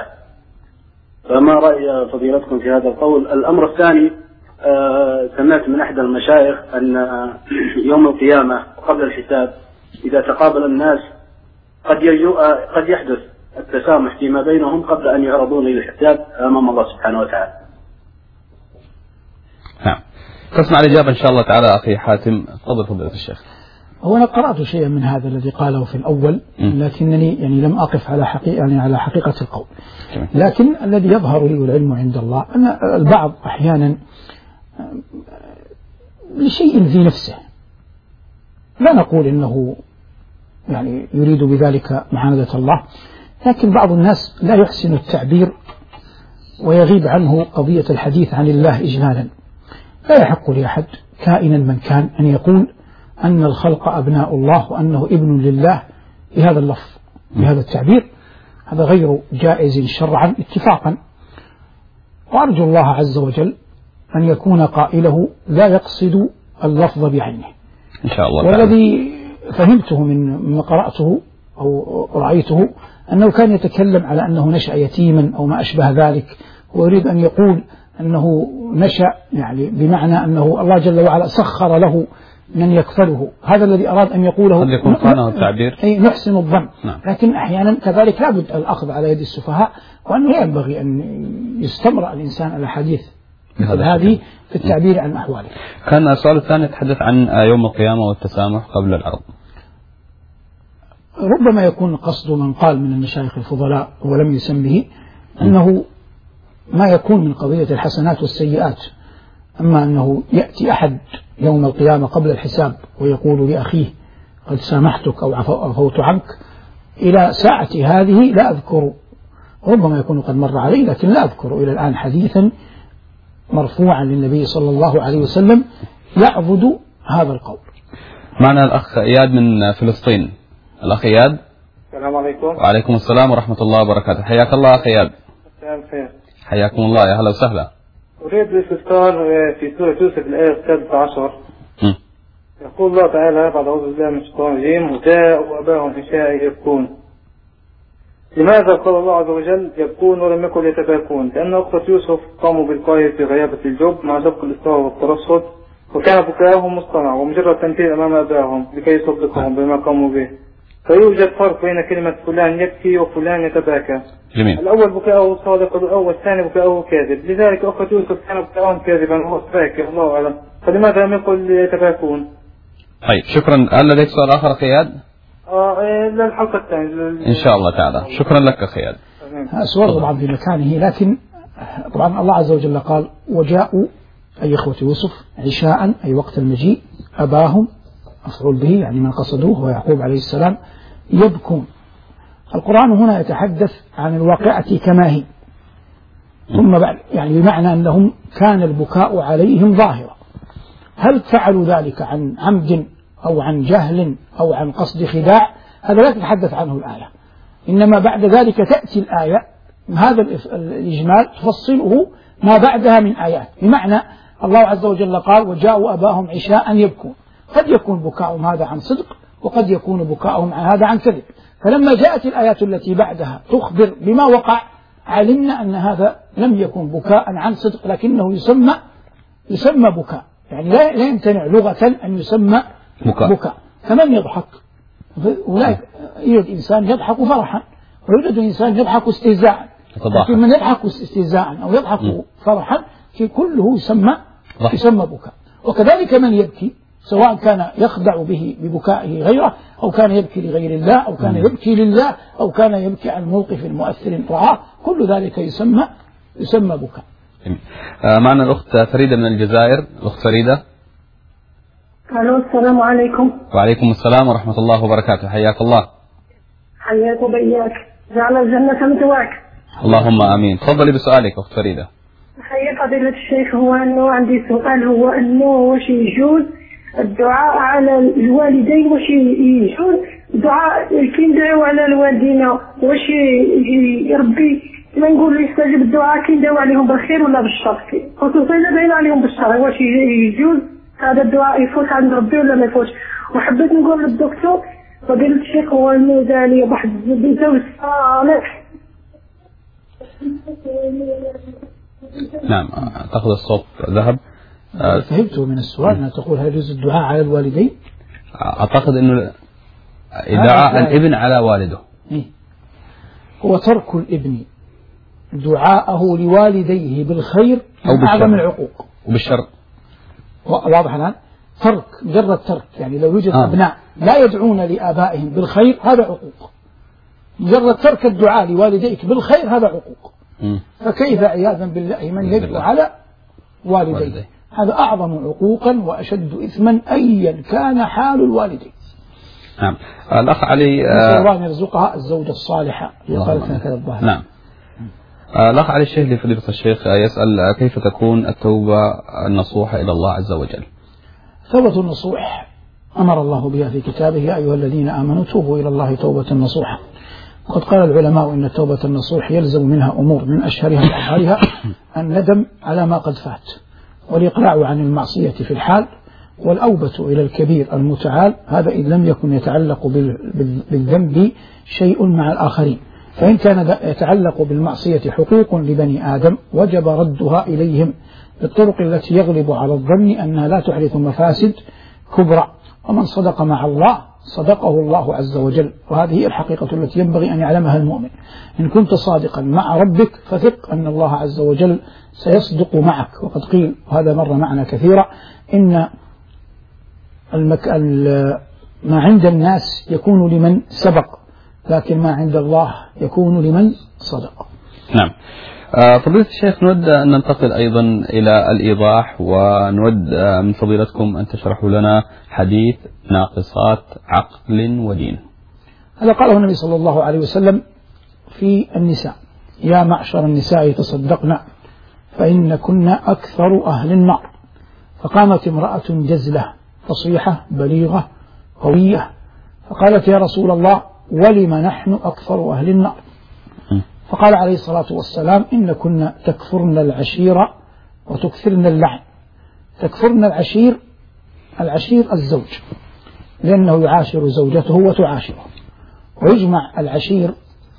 فما رأي فضيلتكم في هذا القول؟ الأمر الثاني، آه سمعت من أحد المشايخ أن يوم القيامة قبل الحساب إذا تقابل الناس قد قد يحدث التسامح فيما بينهم قبل أن يعرضون للحساب أمام الله سبحانه وتعالى. نعم، تسمع الإجابة إن شاء الله تعالى أخي حاتم. تفضل فضيلة الشيخ. هو أنا قرأت شيئا من هذا الذي قاله في الأول، لكنني يعني لم أقف على حقيقة يعني على حقيقة القول، لكن الذي يظهر لي والعلم عند الله أن البعض أحيانا لشيء في نفسه، لا نقول إنه يعني يريد بذلك معاندة الله، لكن بعض الناس لا يحسن التعبير ويغيب عنه قضية الحديث عن الله إجمالا. لا يحق لأحد كائنا من كان أن يقول أن الخلق أبناء الله وأنه ابن لله بهذا اللفظ بهذا التعبير، هذا غير جائز شرعا اتفاقا. وأرجو الله عز وجل أن يكون قائله لا يقصد اللفظ بعينه إن شاء الله. والذي فهمته من ما قرأته أو رأيته أنه كان يتكلم على أنه نشأ يتيما أو ما أشبه ذلك، ويريد أن يقول أنه نشأ يعني بمعنى أنه الله جل وعلا سخر له من يكفله، هذا الذي أراد أن يقوله. قد يكون خانه التعبير. أي نحسن الظن. نعم. لكن أحيانا كذلك لابد الأخذ على يد السفهاء، وأنه ينبغي أن يستمر الإنسان على حديث مثل هذه في التعبير عن أحواله. كان السؤال الثاني يتحدث عن يوم القيامة والتسامح قبل العرض. ربما يكون قصد من قال من المشايخ الفضلاء ولم يسمه أنه ما يكون من قضية الحسنات والسيئات، أما أنه يأتي أحد يوم القيامة قبل الحساب ويقول لأخيه قد سامحتك أو عفوت عنك، إلى ساعة هذه لا أذكر، ربما يكون قد مر علي لكن لا أذكر إلى الآن حديثا مرفوعا للنبي صلى الله عليه وسلم يعضد هذا القول. معنا الأخ إياد من فلسطين. الأخ إياد. السلام عليكم. وعليكم السلام ورحمة الله وبركاته. حياك الله أخ إياد. الخير. حياكم الله، يا هلا وسهلا. أريد الاستفسار في سورة يوسف الآية السادسة عشر. م. يقول الله تعالى بعد أعوذ بالله من الشيطان الرجيم وجاءوا أباهم عشاء يبكون. لماذا قال الله عز وجل يبكون ولم يكن يتباكون؟ لأن أخوة يوسف قاموا بالقاء في غيابة الجب مع سبق الإصرار والترصد، وكان بكاءهم مصطنع ومجرد تمثيل أمام أباهم لكي يصدقهم بما قاموا به. فيوجد فرق بين كلمة فلان يبكي وفلان يتباكى. جميل. الأول بكاءه صادق والثاني بكاءه كاذب، لذلك أخوة يوسف كان بكاءهم كاذبا وهو باكي الله أعلم، فلماذا لم يقل يتباكون؟ طيب شكرا. هل لديك سؤال آخر أخي إياد؟ آه للحلقة الثانية إن شاء الله تعالى. شكرا لك أخي إياد. السؤال طبعا في مكانه، لكن طبعا الله عز وجل قال وجاءوا أي إخوة يوسف عشاء أي وقت المجيء أباهم مفعول به يعني من قصدوه ويعقوب عليه السلام يبكون. القرآن هنا يتحدث عن الواقعة كما هي، ثم بعد يعني بمعنى أنهم كان البكاء عليهم ظاهرا. هل فعلوا ذلك عن عمد أو عن جهل أو عن قصد خداع؟ هذا لا تتحدث عنه الآية، إنما بعد ذلك تأتي الآية هذا الإجمال تفصله ما بعدها من آيات، بمعنى الله عز وجل قال وجاءوا أباهم عشاء يبكون، قد يكون بكاؤهم هذا عن صدق وقد يكون بكاؤهم هذا عن كذب. فلما جاءت الآيات التي بعدها تخبر بما وقع علمنا أن هذا لم يكن بكاء عن صدق، لكنه يسمى يسمى بكاء، يعني لا لا يمتنع لغة أن يسمى بكاء, بكاء. فمن يضحك هناك يوجد إنسان يضحك فرحا ويوجد إنسان يضحك استهزاء، لكن من يضحك استهزاء أو يضحك م. فرحا في كله يسمى يسمى بكاء. وكذلك من يبكي سواء كان يخدع به ببكائه غيره أو كان يبكي لغير الله أو كان يبكي لله أو كان يبكي عن موقف مؤثر رعاه، كل ذلك يسمى يسمى بكاء. آه معنا الأخت فريدة من الجزائر. الأخت فريدة. ألو السلام عليكم. وعليكم السلام ورحمة الله وبركاته. حياك الله. حياك وبياك، جعل الجنة مثواك. اللهم آمين. تفضلي بسؤالك أخت فريدة. حيا فضيلة الشيخ، هو أنه عندي سؤال، هو أنه واش يجوز الدعاء على الوالدين، واش يجوز الدعاء كي ندعوا على الوالدين، واش يربي ما نقول يستجيب الدعاء كي ندعوا عليهم بالخير ولا بالشر، خصوصا إذا دعينا عليهم بالشر، واش يجوز هذا الدعاء يفوت عند ربي ولا ما يفوتش؟ وحبيت نقول للدكتور فضيلة الشيخ هو أنه دالي واحد زوج صالح. نعم تأخذ الصوت ذهب. فهمت من السؤال أنها تقول هل يجوز الدعاء على الوالدين؟ أعتقد أنه دعاء الابن على والده هو ترك الابن دعاءه لوالديه بالخير من أعظم العقوق وبالشر. واضح الآن؟ ترك مجرد ترك، يعني لو يوجد آه. أبناء لا يدعون لآبائهم بالخير هذا عقوق، مجرد ترك الدعاء لوالديك بالخير هذا عقوق. م. فكيف عياذا بالله من يدعو على والديه؟ والدي. هذا أعظم عقوقا وأشد إثما أيا كان حال الوالدين. نعم. الأخ علي نسأل الله أن يرزقها الزوجة الصالحة. نعم. الأخ علي الشهلي فضيلة الشيخ يسأل كيف تكون التوبة النصوحة إلى الله عز وجل؟ توبة النصوح أمر الله بها في كتابه: يا أيها الذين آمنوا توبوا إلى الله توبة نصوحا. وقد قال العلماء إن التوبة النصوح يلزم منها أمور، من أشهرها وأظهرها الندم على ما قد فات، والإقلاع عن المعصية في الحال، والأوبة إلى الكبير المتعال، هذا إن لم يكن يتعلق بالذنب شيء مع الآخرين. فإن كان يتعلق بالمعصية حقوق لبني آدم وجب ردها إليهم بالطرق التي يغلب على الظن أنها لا تحدث مفاسد كبرى. ومن صدق مع الله صدقه الله عز وجل، وهذه هي الحقيقة التي ينبغي أن يعلمها المؤمن. إن كنت صادقا مع ربك فثق أن الله عز وجل سيصدق معك. وقد قيل، وهذا مر معنا كثيرا، إن المك... ما عند الناس يكون لمن سبق، لكن ما عند الله يكون لمن صدق. نعم. فضيلة الشيخ، نود أن ننتقل أيضا إلى الإيضاح، ونود من فضيلتكم أن تشرحوا لنا حديث ناقصات عقل ودين. هذا قاله النبي صلى الله عليه وسلم في النساء: يا معشر النساء تصدقن فإن كنا أكثر أهل النار. فقامت امرأة جزلة فصيحة بليغة قوية فقالت: يا رسول الله، ولم نحن أكثر أهل النار؟ فقال عليه الصلاة والسلام: إن كنا تكفرن العشير وتكثرن اللعن. تكفرن العشير، العشير الزوج، لأنه يعاشر زوجته وتعاشره. ويجمع العشير،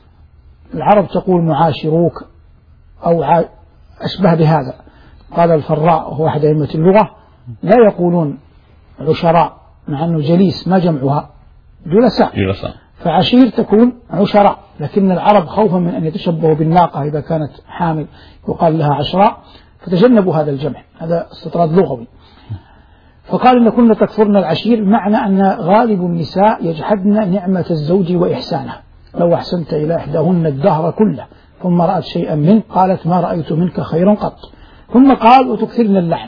العرب تقول معاشروك أو أشبه بهذا. قال الفراء وهو أحد أئمة اللغة: لا يقولون عشراء، مع أنه جليس ما جمعها جلساء، فعشير تكون عشراء، لكن العرب خوفا من أن يتشبهوا بالناقة إذا كانت حامل يقال لها عشراء، فتجنبوا هذا الجمع، هذا استطراد لغوي. فقال: إن كنا تكفرن العشير، معنى أن غالب النساء يجحدن نعمة الزوج وإحسانه. لو أحسنت إلى إحداهن الدهر كله ثم رأت شيئا منه قالت: ما رأيت منك خيرا قط. ثم قال: وتكثرن اللحن.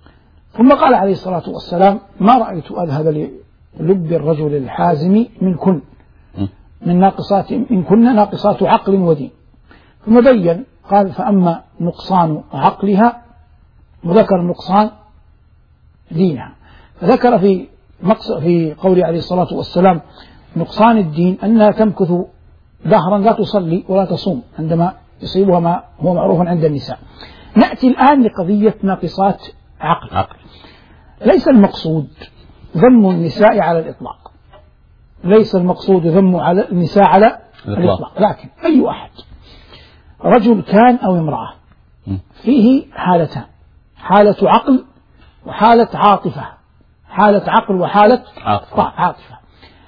ثم قال عليه الصلاة والسلام: ما رأيت أذهب للب الرجل الحازم من كن من ناقصات إن كنا ناقصات عقل ودين. ثم بين قال: فأما نقصان عقلها، وذكر نقصان دينها. فذكر في في قول عليه الصلاة والسلام نقصان الدين أنها تمكث دهرا لا تصلي ولا تصوم عندما يصيبها ما هو معروف عند النساء. نأتي الآن لقضية ناقصات عقل. عقل. ليس المقصود ذم النساء على الإطلاق، ليس المقصود ذم على النساء على الإطلاق، لكن أي أحد، رجل كان أو امرأة، فيه حالتان: حالة عقل وحالة عاطفة. حالة عقل وحالة عاطفة. عاطفة.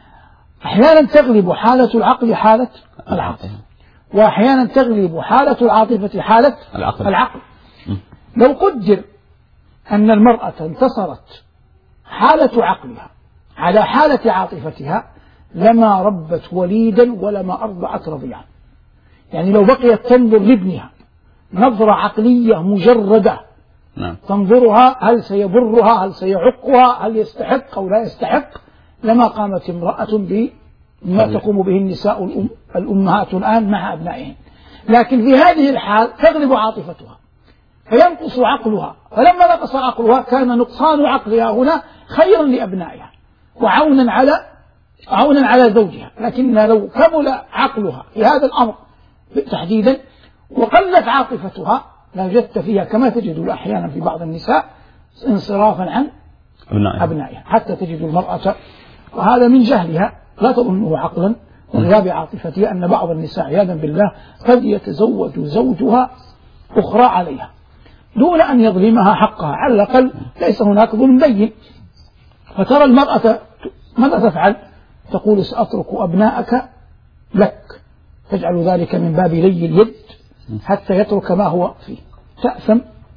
أحيانا تغلب حالة العقل حالة العاطفة، وأحيانا تغلب حالة العاطفة حالة العقل, العقل. لو قدر أن المرأة انتصرت حالة عقلها على حالة عاطفتها لما ربت وليدا ولما أرضعت رضيعا. يعني لو بقيت تنظر لابنها نظرة عقلية مجردة، نعم. تنظرها هل سيبرها، هل سيعقها، هل يستحق أو لا يستحق، لما قامت امرأة بما تقوم به النساء الأم الأمهات الآن مع أبنائهن. لكن في هذه الحال تغلب عاطفتها فينقص عقلها، فلما نقص عقلها كان نقصان عقلها هنا خيرا لأبنائها وعونا على عونا على زوجها. لكن لو كمل عقلها في هذا الأمر تحديدا وقلت عاطفتها لوجدت فيها كما تجد أحيانا في بعض النساء انصرافا عن أبنائها, أبنائها. حتى تجد المرأة، وهذا من جهلها لا تظنه عقلا وغياب عاطفتها، أن بعض النساء عياذا بالله قد يتزوج زوجها أخرى عليها دون أن يظلمها حقها، على الأقل ليس هناك ظلم بين. فترى المرأة ماذا تفعل؟ تقول: سأترك أبناءك لك، تجعل ذلك من باب لي اليد حتى يترك ما هو فيه، تأثم.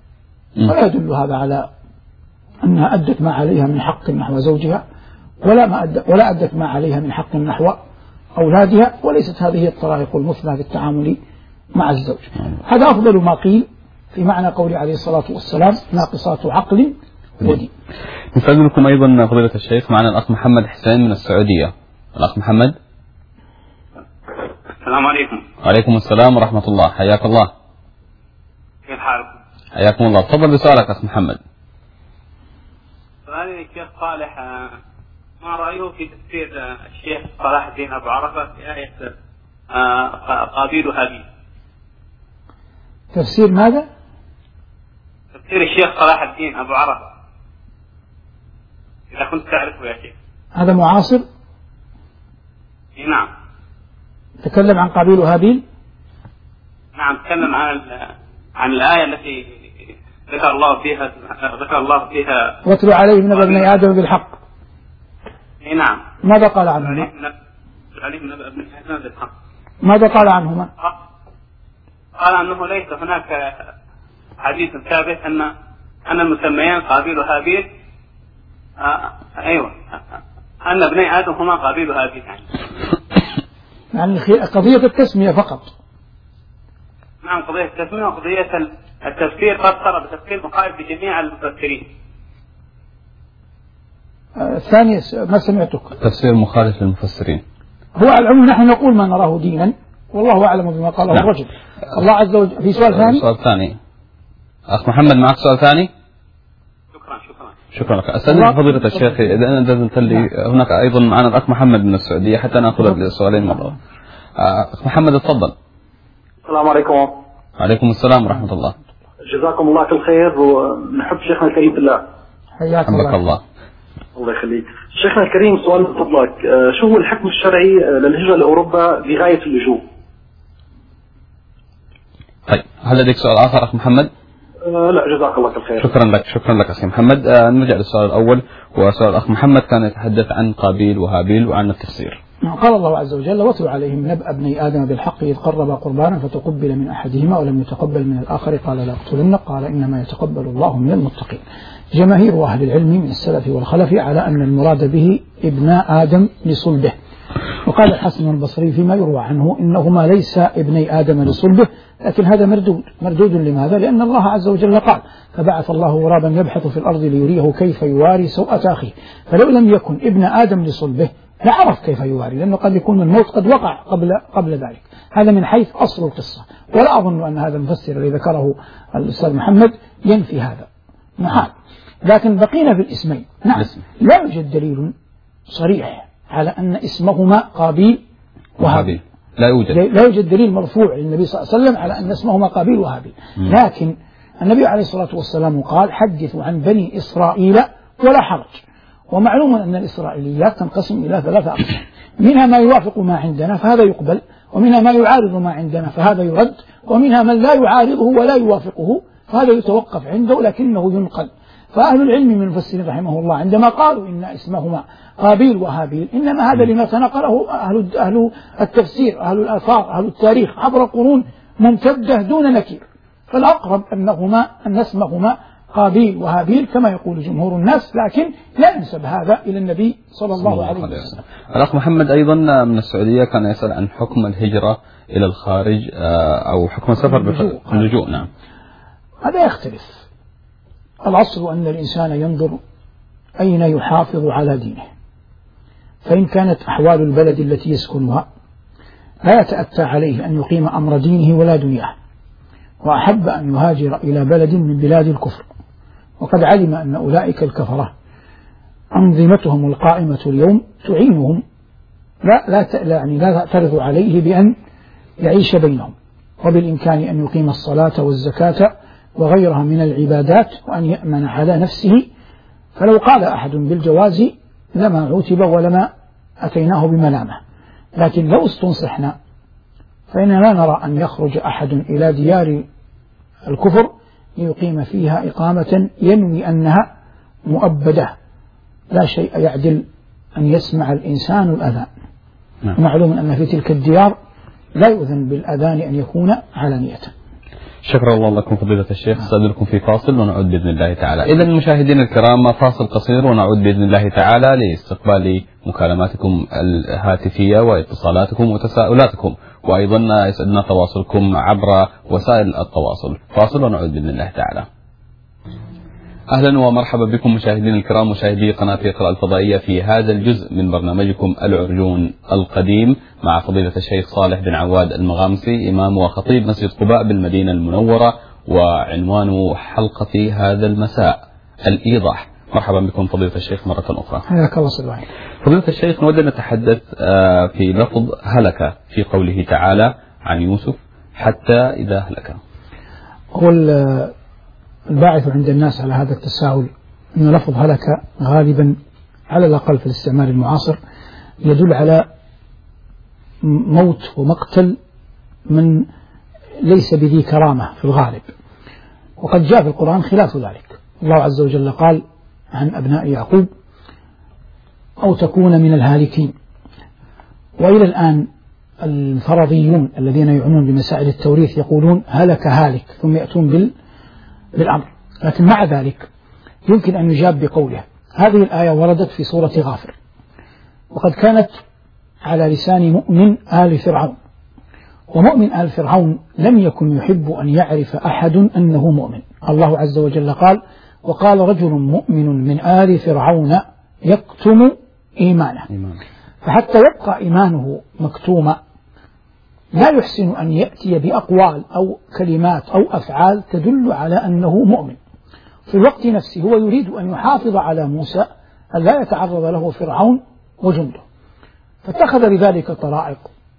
ولا يدل هذا على أنها أدت ما عليها من حق نحو زوجها، ولا ما أدت ولا أدت ما عليها من حق نحو أولادها، وليست هذه الطرائق المثلى في التعامل مع الزوج. هذا أفضل ما قيل في معنى قول عليه الصلاة والسلام ناقصات عقل ودين. نستأذنكم أيضا فضيلة الشيخ، معنا الأخ محمد حسين من السعودية. الأخ محمد. السلام عليكم. وعليكم السلام ورحمة الله، حياك الله. كيف حالكم؟ حياكم الله، تفضل بسؤالك أخ محمد. سؤالي الشيخ صالح، ما رأيه في تفسير الشيخ صلاح الدين أبو عرفة في آية قابيل وهابيل؟ تفسير ماذا؟ تفسير الشيخ صلاح الدين أبو عرفة، إذا كنت تعرفه يا شيخ. هذا معاصر؟ نعم. تكلم عن قابيل وهابيل؟ نعم، تكلم عن عن الآية التي ذكر الله فيها ذكر الله فيها واتل عليهم نبأ ابني آدم بالحق. نعم. ماذا قال عنهما؟ عليهم نبأ ابني آدم بالحق. ماذا قال عنهما؟ قال أنه ليس هناك حديث ثابت أن أن المسميان قابيل وهابيل آه أيوة أن ابني آدم هما قابيل وهابيل، يعني يعني قضية التسمية فقط. نعم، قضية التسمية وقضية التفسير قد صار بتفسير مخالف لجميع المفسرين. الثاني آه ما سمعتك. تفسير مخالف للمفسرين. هو على العموم نحن نقول ما نراه دينا، والله أعلم بما قاله نعم. الرجل. الله عز وجل. في سؤال ثاني؟ سؤال ثاني. أخ محمد معك سؤال ثاني؟ شكرا شكرا شكرا لك. أستاذن فضيلة الشيخ إذا أنا أذنت لي، هناك أيضا معنا الأخ محمد من السعودية حتى نأخذ السؤالين مرة. أخ محمد تفضل. السلام عليكم. وعليكم السلام ورحمة الله. جزاكم الله كل خير، ونحب شيخنا الكريم في الله. حياك الله. الله. الله يخليك. شيخنا الكريم، سؤال من فضلك، شو هو الحكم الشرعي للهجرة لأوروبا بغاية اللجوء؟ طيب، هل لديك سؤال آخر أخ محمد؟ أه لا، جزاك الله كل خير. شكرا لك شكرا لك أخي محمد. آه نرجع للسؤال الأول، وسؤال الأخ محمد كان يتحدث عن قابيل وهابيل وعن التفسير. قال الله عز وجل: واتل عليهم نبأ ابني آدم بالحق إذ قربا قربانا فتقبل من أحدهما ولم يتقبل من الآخر قال لأقتلنك قال إنما يتقبل الله من المتقين. جماهير أهل العلم من السلف والخلف على أن المراد به ابناء آدم لصلبه، وقال الحسن البصري فيما يروى عنه إنهما ليس ابني آدم لصلبه، لكن هذا مردود. مردود لماذا؟ لأن الله عز وجل قال: فبعث الله غرابا يبحث في الأرض ليريه كيف يواري سوءة أخيه، فلو لم يكن ابن آدم لصلبه لعرف كيف يواري، لأنه قد يكون الموت قد وقع قبل قبل ذلك. هذا من حيث أصل القصة، ولا أظن أن هذا المفسر الذي ذكره الأستاذ محمد ينفي هذا محال. لكن بقينا في الاسمين. نعم، لا يوجد دليل صريح على أن اسمهما قابيل وهابيل. لا يوجد لا يوجد دليل مرفوع للنبي صلى الله عليه وسلم على أن اسمهما قابيل وهابيل. لكن النبي عليه الصلاة والسلام قال: حدثوا عن بني إسرائيل ولا حرج. ومعلوم أن الإسرائيليات تنقسم إلى ثلاثة أقسام، منها ما يوافق ما عندنا فهذا يقبل، ومنها ما يعارض ما عندنا فهذا يرد، ومنها من لا يعارضه ولا يوافقه فهذا يتوقف عنده لكنه ينقل. فأهل العلم من المفسرين رحمه الله عندما قالوا إن اسمهما قابيل وهابيل إنما هذا لما تنقله أهل, أهل التفسير أهل الآثار أهل التاريخ عبر قرون ممتدة دون نكير. فالأقرب أنهما أن اسمهما قابيل وهابيل كما يقول جمهور الناس، لكن لا ينسب هذا إلى النبي صلى الله عليه وسلم. الأخ محمد أيضا من السعودية كان يسأل عن حكم الهجرة إلى الخارج أو حكم السفر باللجوء. نعم، هذا يختلف. الأصل أن الإنسان ينظر أين يحافظ على دينه، فإن كانت أحوال البلد التي يسكنها لا يتأتى عليه أن يقيم أمر دينه ولا دنياه، وأحب أن يهاجر إلى بلد من بلاد الكفر، وقد علم أن أولئك الكفرة أنظمتهم القائمة اليوم تعينهم لا لا يعني لا تعترض عليه بأن يعيش بينهم، وبالإمكان أن يقيم الصلاة والزكاة وغيرها من العبادات وأن يأمن على نفسه. فلو قال أحد بالجواز لما عوتب ولما أتيناه بملامة، لكن لو استنصحنا فإننا لا نرى أن يخرج أحد إلى ديار الكفر ليقيم فيها إقامة ينوي أنها مؤبدة. لا شيء يعدل أن يسمع الإنسان الأذان. نعم. معلوم أن في تلك الديار لا يؤذن بالأذان أن يكون علانية. شكرا الله لكم فضيلة الشيخ. استأذنكم في فاصل ونعود بإذن الله تعالى. إذا المشاهدين الكرام فاصل قصير ونعود بإذن الله تعالى لاستقبال مكالماتكم الهاتفية واتصالاتكم وتساؤلاتكم، وأيضا يسعدنا تواصلكم عبر وسائل التواصل. فاصل ونعود بإذن الله تعالى. أهلا ومرحبا بكم مشاهدين الكرام، مشاهدي قناة اقرأ الفضائية في هذا الجزء من برنامجكم العرجون القديم مع فضيلة الشيخ صالح بن عواد المغامسي، إمام وخطيب مسجد قباء بالمدينة المنورة، وعنوان حلقة هذا المساء الإيضاح. مرحبا بكم فضيلة الشيخ مرة أخرى. حياك الله سلام. فضيلة الشيخ، نود أن نتحدث في لفظ هلك في قوله تعالى عن يوسف حتى إذا هلك. هو الباعث عند الناس على هذا التساؤل أن لفظ هلك غالبا على الأقل في الاستعمال المعاصر يدل على موت ومقتل من ليس بذي كرامة في الغالب، وقد جاء في القرآن خلاف ذلك. الله عز وجل قال عن أبناء يعقوب أو تكون من الهالكين. وإلى الآن الفرضيون الذين يعنون بمسائل التوريث يقولون هلك هالك ثم يأتون بالأمر، لكن مع ذلك يمكن أن يجاب بقوله هذه الآية وردت في سورة غافر، وقد كانت على لسان مؤمن آل فرعون، ومؤمن آل فرعون لم يكن يحب أن يعرف أحد أنه مؤمن. الله عز وجل قال وقال رجل مؤمن من آل فرعون يكتم إيمانه، فحتى يبقى إيمانه مكتوما لا يحسن أن يأتي بأقوال أو كلمات أو أفعال تدل على أنه مؤمن. في الوقت نفسه هو يريد أن يحافظ على موسى أن لا يتعرض له فرعون وجنده، فاتخذ بذلك طرائق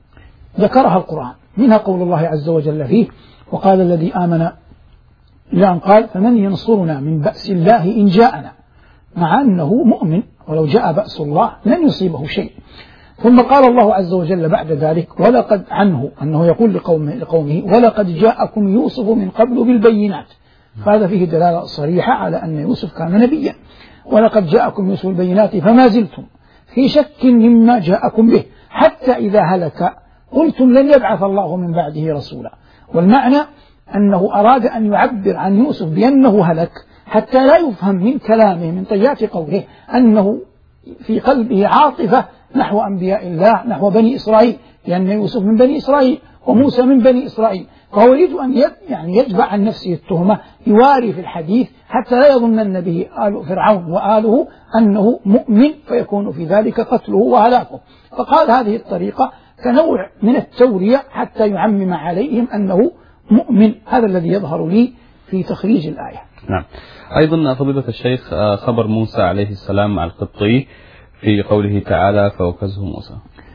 ذكرها القرآن، منها قول الله عز وجل فيه وقال الذي آمن إلى أن قال فمن ينصرنا من بأس الله إن جاءنا، مع أنه مؤمن ولو جاء بأس الله لن يصيبه شيء. ثم قال الله عز وجل بعد ذلك ولقد عنه أنه يقول لقومه, لقومه ولقد جاءكم يوسف من قبل بالبينات، فهذا فيه دلالة صريحة على أن يوسف كان نبيا. ولقد جاءكم يوسف بالبينات فما زلتم في شك مما جاءكم به حتى إذا هلك قلتم لن يبعث الله من بعده رسولا. والمعنى أنه أراد أن يعبر عن يوسف بأنه هلك حتى لا يفهم من كلامه من طيات قوله أنه في قلبه عاطفة نحو أنبياء الله نحو بني إسرائيل، لأن يوسف من بني إسرائيل وموسى من بني إسرائيل، فهو يريد أن يعني يدفع عن نفسه التهمة، يواري في الحديث حتى لا يظنن به آل فرعون وآله أنه مؤمن فيكون في ذلك قتله وهلاكه. فقال هذه الطريقة كنوع من التورية حتى يعمم عليهم أنه مؤمن. هذا الذي يظهر لي في تخريج الآية. نعم. أيضا فضيلة الشيخ خبر موسى عليه السلام مع القبطي في قوله تعالى فوكزه موسى،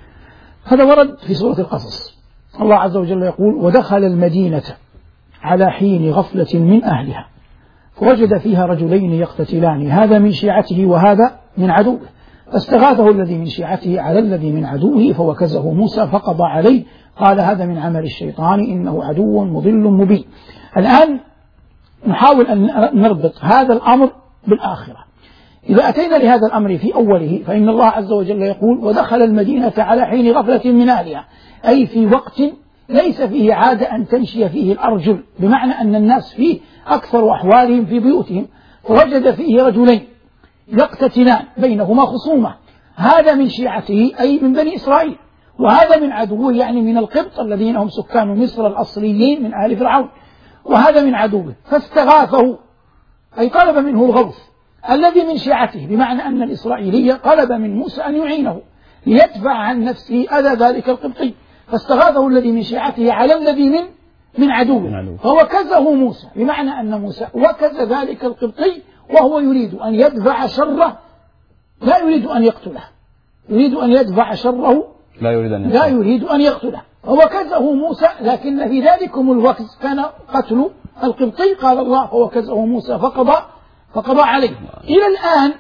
هذا ورد في سورة القصص. الله عز وجل يقول ودخل المدينة على حين غفلة من أهلها فوجد فيها رجلين يقتتلان هذا من شيعته وهذا من عدوه فاستغاثه الذي من شيعته على الذي من عدوه فوكزه موسى فقضى عليه قال هذا من عمل الشيطان إنه عدو مضل مبين. الآن نحاول أن نربط هذا الأمر بالآخرة. إذا أتينا لهذا الأمر في أوله فإن الله عز وجل يقول ودخل المدينة على حين غفلة من أهلها، أي في وقت ليس فيه عادة أن تمشي فيه الأرجل، بمعنى أن الناس فيه أكثر أحوالهم في بيوتهم، فوجد فيه رجلين يقتتلان بينهما خصومة، هذا من شيعته أي من بني إسرائيل وهذا من عدوه يعني من القبط الذين هم سكان مصر الأصليين من آل فرعون، وهذا من عدوه فاستغاثه أي طلب منه الغوث الذي من شيعته، بمعنى أن الإسرائيلي طلب من موسى أن يعينه ليدفع عن نفسه أذى ذلك القبطي، فاستغاثه الذي من شيعته على الذي من من عدوه فوكزه موسى، بمعنى أن موسى وكز ذلك القبطي وهو يريد أن يدفع شره، لا يريد أن يقتله، يريد أن يدفع شره لا يريد أن, لا يريد أن يقتله، فوكزه موسى، لكن في ذلكم الوكز كان قتل القبطي. قال الله فوكزه موسى فقضى فقضى عليه. إلى الآن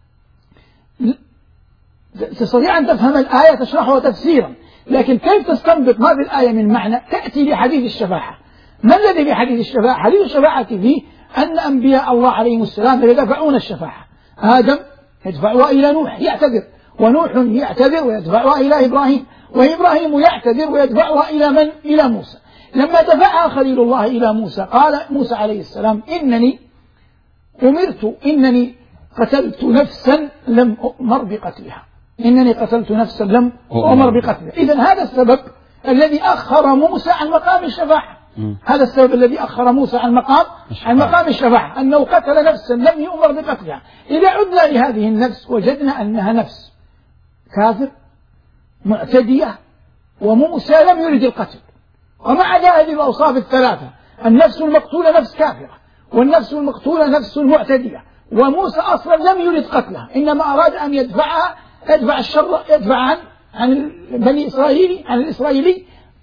تستطيع أن تفهم الآية تشرحها تفسيرا، لكن كيف تستنبط ما في الآية من معنى تأتي لحديث الشفاعة. ما الذي في حديث الشفاعة؟ حديث الشفاعة فيه أن أنبياء الله عليهم السلام يدفعون الشفاعة، آدم يدفعها إلى نوح يعتذر، ونوح يعتذر ويدفعها إلى إبراهيم، وإبراهيم يعتذر ويدفعها إلى من؟ إلى موسى. لما دفعها خليل الله إلى موسى قال موسى عليه السلام إنني أمرت إنني قتلت نفسا لم أؤمر بقتلها، إنني قتلت نفسا لم أؤمر بقتلها. إذن هذا السبب الذي أخر موسى عن مقام الشفاعة، هذا السبب الذي أخر موسى عن مقام عن مقام الشفاعة، أنه قتل نفسا لم يؤمر بقتلها. إذا عدنا لهذه النفس وجدنا أنها نفس كافر معتدية، وموسى لم يرد القتل، ومع هذه الأوصاف الثلاثة النفس المقتولة نفس كافرة، والنفس المقتولة نفس معتدية، وموسى أصلا لم يرد قتلها، إنما أراد أن يدفعها يدفع الشر يدفع عن عن بني إسرائيل عن الإسرائيلي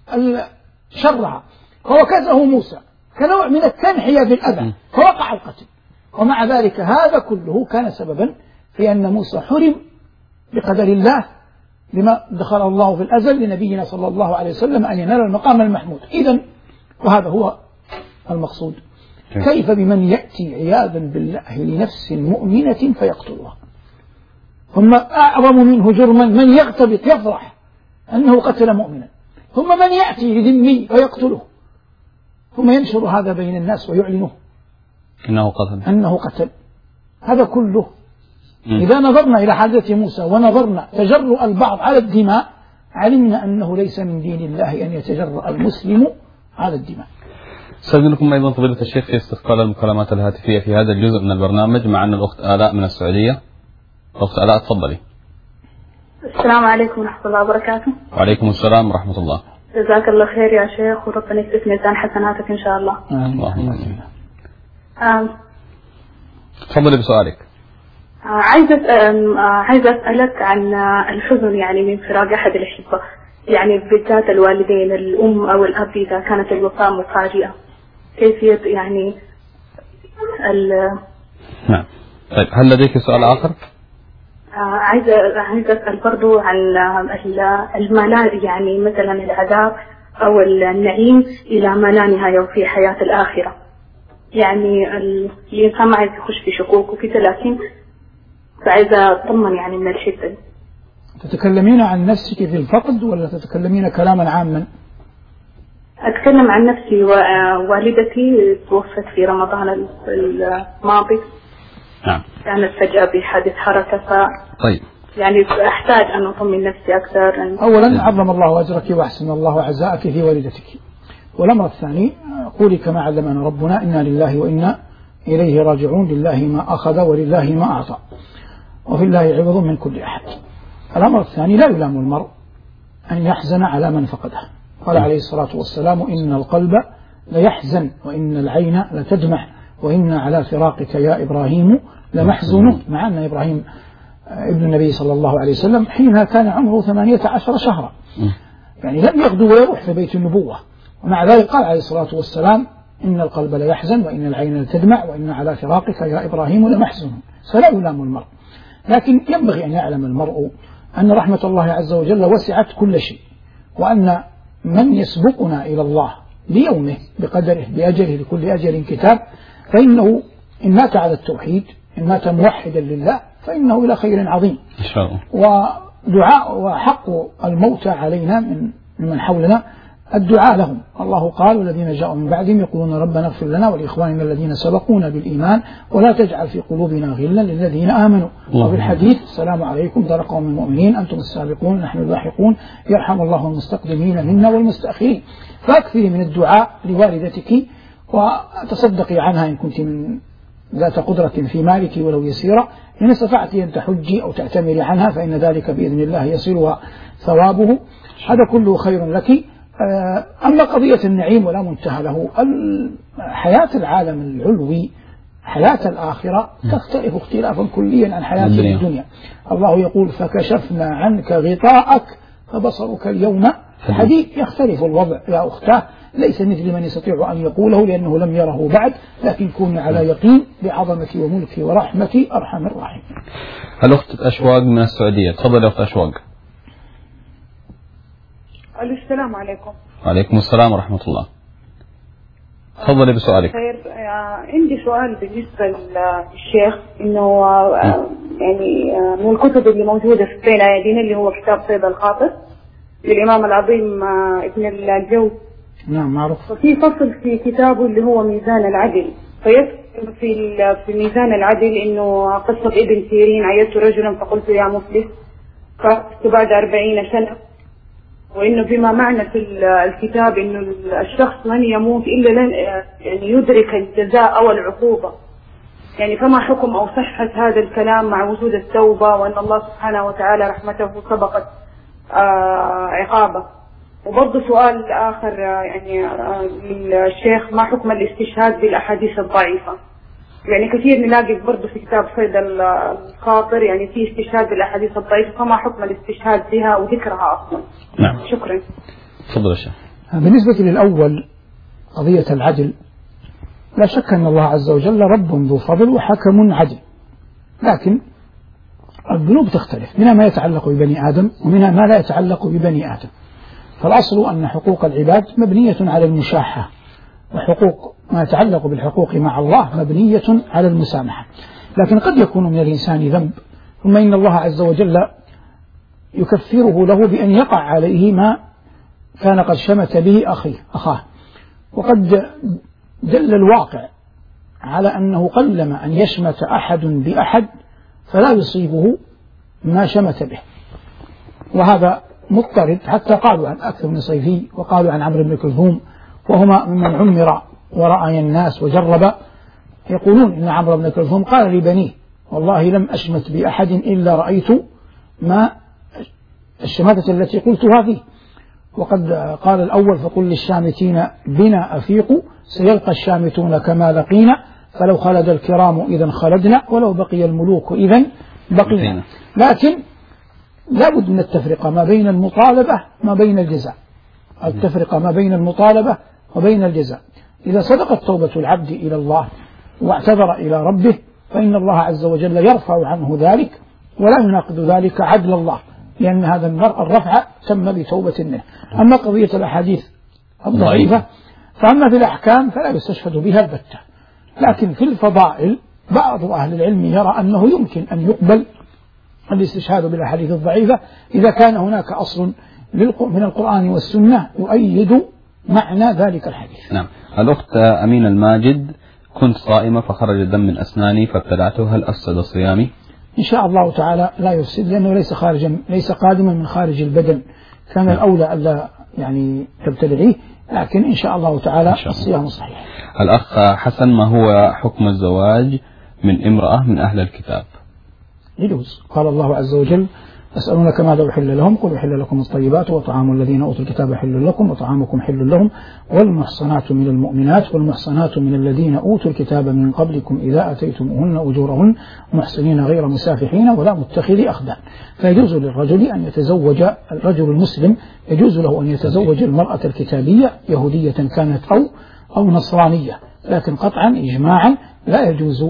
شرها، فوكزه موسى كنوع من التنحية بالأذى فوقع القتل. ومع ذلك هذا كله كان سببا في أن موسى حرم بقدر الله لما دخل الله في الأزل لنبينا صلى الله عليه وسلم أن ينال المقام المحمود. إذن وهذا هو المقصود. كيف بمن يأتي عياذا بالله لنفس مؤمنة فيقتلها؟ ثم أعظم منه جرما من يغتبط يفرح أنه قتل مؤمنا، ثم من يأتي لذمي فيقتله، ثم ينشر هذا بين الناس ويعلنه أنه قتل أنه قتل. هذا كله م. إذا نظرنا إلى حادثة موسى ونظرنا تجرؤ البعض على الدماء علمنا أنه ليس من دين الله أن يتجرأ المسلم على الدماء. استأذنكم أيضا فضيلة الشيخ في استقبال المكالمات الهاتفية في هذا الجزء من البرنامج. معنا الأخت آلاء من السعودية. أخت آلاء تفضلي. السلام عليكم ورحمة الله وبركاته. وعليكم السلام ورحمة الله. جزاك الله خير يا شيخ، وربنا يكتب ميزان حسناتك إن شاء الله. اللهم آمين. آه. تفضلي بسؤالك. آه عايزة آه عايزة أسألك عن الحزن يعني من فراق أحد الأحبة، يعني بالذات الوالدين الأم أو الأب إذا كانت الوفاة مفاجئة، كيفية يعني ال نعم. طيب هل لديك سؤال آخر؟ آه عايزة عايزة أسأل برضو عن الملاذ، يعني مثلا العذاب أو النعيم إلى ما لا نهاية في حياة الآخرة. يعني الإنسان ما عايز يخش في شكوك وكذا، لكن فعايزة أطمن يعني من الحتة دي. تتكلمين عن نفسك في الفقد ولا تتكلمين كلاما عاما؟ أتكلم عن نفسي. ووالدتي توفت في رمضان الماضي. نعم. كانت فجأة بحادث حركة، ف طيب يعني أحتاج أن أطمن نفسي أكثر. أن... أولا عظم الله أجرك وأحسن الله عزاءك في والدتك. والأمر الثاني قولي كما علمنا ربنا إنا لله وإنا إليه راجعون، لله ما أخذ ولله ما أعطى وفي الله عوض من كل أحد. الأمر الثاني لا يلام المرء أن يحزن على من فقده. قال عليه الصلاة والسلام إن القلب ليحزن وإن العين لتدمع وإن على فراقك يا إبراهيم لمحزون. مع أن إبراهيم ابن النبي صلى الله عليه وسلم حينها كان عمره ثمانية عشر شهرا، يعني لم يغدو ويروح في بيت النبوة، ومع ذلك قال عليه الصلاة والسلام إن القلب ليحزن وإن العين لتدمع وإن على فراقك يا إبراهيم لمحزون. فلا يلام المرء، لكن ينبغي أن يعلم المرء أن رحمة الله عز وجل وسعت كل شيء، وأن من يسبقنا إلى الله ليومه بقدره بأجله لكل أجل كتاب، فإنه إن مات على التوحيد إن مات موحدا لله فإنه إلى خير عظيم إن شاء الله. ودعاء وحق الموتى علينا من من حولنا الدعاء لهم. الله قال والذين جاءوا من بعدهم يقولون ربنا اغفر لنا ولإخواننا الذين سبقونا بالإيمان ولا تجعل في قلوبنا غلا للذين آمنوا. وفي الحديث السلام عليكم دار قوم المؤمنين أنتم السابقون نحن اللاحقون يرحم الله المستقدمين منا والمستأخرين. فأكثري من الدعاء لوالدتك وتصدقي عنها إن كنت من ذات قدرة في مالك ولو يسيرة، إن استطعت أن تحجي أو تعتمري عنها فإن ذلك بإذن الله يصلها ثوابه. هذا كله خير لك. أما قضية النعيم ولا منتهى له، حياة العالم العلوي حياة الآخرة تختلف اختلافا كليا عن حياة الدنيا. الله يقول فكشفنا عنك غطاءك فبصرك اليوم حديد. يختلف الوضع يا أختاه، ليس مثل من يستطيع أن يقوله لأنه لم يره بعد، لكن كون على يقين بعظمتي وملكي ورحمتي أرحم الراحمين. الأخت أشواق من السعودية. تفضل أخت أشواق. السلام عليكم. وعليكم السلام ورحمة الله. تفضلي بسؤالك. خير. عندي سؤال بالنسبة للشيخ، إنه يعني من الكتب اللي موجودة في بين أيدينا اللي هو كتاب صيد الخاطر للإمام العظيم ابن الجوزي. نعم معروف. وفي فصل في كتابه اللي هو ميزان العدل، فيذكر في في ميزان العدل إنه قصة ابن سيرين عيدت رجلا فقلت يا مفلس فقلت بعد أربعين سنة، وإنه بما معنى في الكتاب إنه الشخص من يموت إلا لن يعني يدرك الجزاء أو العقوبة. يعني فما حكم أو صحة هذا الكلام مع وجود التوبة وأن الله سبحانه وتعالى رحمته سبقت آه عقابه؟ وبرضه سؤال آخر يعني آه للشيخ، ما حكم الاستشهاد بالأحاديث الضعيفة؟ يعني كثير نلاقي برضه في كتاب صيد الخاطر يعني في استشهاد بالاحاديث الضعيفه، فما حكم الاستشهاد بها وذكرها اصلا؟ نعم. شكرا. تفضل يا شيخ. بالنسبة للأول قضية العدل، لا شك أن الله عز وجل رب ذو فضل وحكم عدل، لكن الذنوب تختلف، منها ما يتعلق ببني آدم ومنها ما لا يتعلق ببني آدم. فالأصل أن حقوق العباد مبنية على المشاحة، وحقوق ما يتعلق بالحقوق مع الله مبنية على المسامحة. لكن قد يكون من الإنسان ذنب ثم إن الله عز وجل يكفره له بأن يقع عليه ما كان قد شمت به أخيه أخاه. وقد دل الواقع على أنه قلما أن يشمت أحد بأحد فلا يصيبه ما شمت به، وهذا مضطرد. حتى قالوا عن أكثر بن صيفي وقالوا عن عمرو بن كلثوم، وهما ممن عمر ورأى الناس وجرب، يقولون إن عمرو بن كلثوم قال لبنيه والله لم أشمت بأحد إلا رأيت ما الشماتة التي قلتها فيه. وقد قال الأول فقل للشامتين بنا أفيقوا سيلقى الشامتون كما لقينا، فلو خلد الكرام إذا خلدنا ولو بقي الملوك إذا بقينا. لكن لا بد من التفرقة ما بين المطالبة ما بين الجزاء، التفرقة ما بين المطالبة وبين الجزاء. إذا صدقت توبة العبد إلى الله واعتذر إلى ربه فإن الله عز وجل يرفع عنه ذلك ولا يناقض ذلك عدل الله، لأن هذا الرفع تم بتوبة منه. أما قضية الأحاديث الضعيفة فأما في الأحكام فلا يستشهد بها البتة، لكن في الفضائل بعض أهل العلم يرى أنه يمكن أن يقبل الاستشهاد بالأحاديث الضعيفة إذا كان هناك أصل من القرآن والسنة يؤيد معنى ذلك الحديث. نعم. الأخت أمين الماجد، كنت صائمة فخرج الدم من أسناني فابتلعته، هل أفسد صيامي؟ إن شاء الله تعالى لا يفسد، لأنه ليس خارجا ليس قادما من خارج البدن، كان الأولى ألا يعني تبتلعيه، لكن إن شاء الله تعالى الصيام صحيح. الأخ حسن، ما هو حكم الزواج من امرأة من أهل الكتاب؟ يجوز. قال الله عز وجل يسألونك ماذا أحل لهم قل أحل لكم الطيبات وطعام الذين أوتوا الكتاب حل لكم وطعامكم حل لهم والمحصنات من المؤمنات والمحصنات من الذين أوتوا الكتاب من قبلكم إذا أتيتموهن أجورهن محصنين غير مسافحين ولا متخذي أخدان. فيجوز للرجل أن يتزوج، الرجل المسلم يجوز له أن يتزوج المرأة الكتابية يهودية كانت أو أو نصرانية، لكن قطعا إجماعا لا يجوز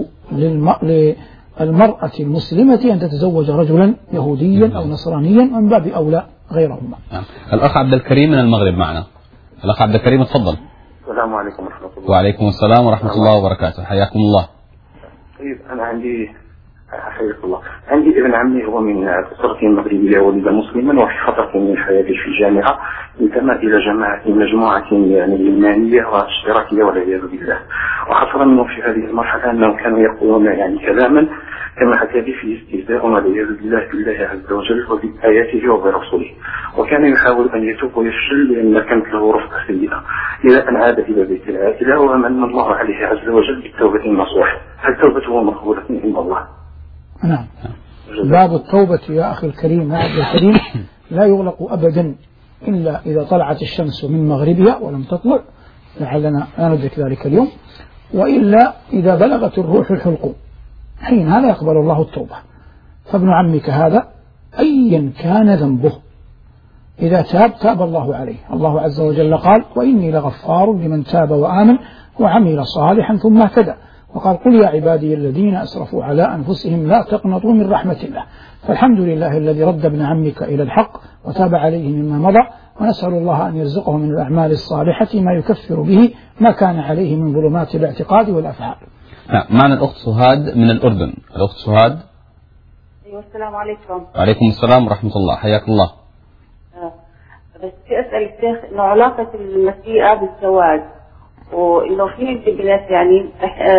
للمرأة المسلمة أن تتزوج رجلا يهوديا أو نصرانيا، من باب أولى غيرهما. الأخ عبد الكريم من المغرب معنا. الأخ عبد الكريم تفضل. السلام عليكم ورحمة الله. وعليكم السلام ورحمة الله وبركاته، حياكم الله. طيب أنا عندي حياك الله، عندي ابن عمي هو من أسرة مغربية ولد مسلما، وفي فترة من حياته في الجامعة انتمى إلى جماعة مجموعة يعني علمانية واشتراكية والعياذ بالله، وحصل منه في هذه المرحلة أنهم كانوا يقولون يعني كلاما كما حكى لي في استهزاء والعياذ بالله بالله عز وجل وبآياته وبرسوله، وكان يحاول أن يتوب ويفشل لأن كانت له رفقة سيئة إلى أن عاد إلى بيت العائلة ومن الله عليه عز وجل بالتوبة النصوح. هل توبته مقبولة عند الله؟ نعم. باب التوبة يا أخي الكريم يا عبد الكريم لا يغلق أبدا إلا إذا طلعت الشمس من مغربها ولم تطلع، لعلنا لا ندرك ذلك اليوم، وإلا إذا بلغت الروح الحلقوم، حين هذا يقبل الله التوبة. فابن عمك هذا أيا كان ذنبه إذا تاب تاب الله عليه. الله عز وجل قال وإني لغفار لمن تاب وآمن وعمل صالحا ثم اهتدى، وقال قل يا عبادي الذين أسرفوا على أنفسهم لا تقنطوا من رحمة الله. فالحمد لله الذي رد ابن عمك إلى الحق وتاب عليه مما مضى، ونسأل الله أن يرزقه من الأعمال الصالحة ما يكفر به ما كان عليه من ظلمات الاعتقاد والأفعال. معنا الأخت سهاد من الأردن. الأخت سهاد. أيوة السلام عليكم. وعليكم السلام ورحمة الله، حياك الله. آه. بس في أسأل الشيخ إنه علاقة المسيئة بالزواج، وإنه في بنات يعني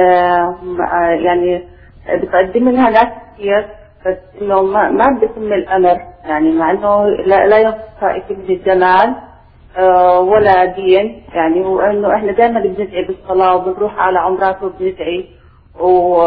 آه يعني بتقدم لها ناس كثير، بس إنه ما ما بتم الأمر، يعني مع إنه لا لا ينفع في الجمال آه ولا دين، يعني وإنه إحنا دائما بندعي بالصلاة وبنروح على عمرات وبندعي، و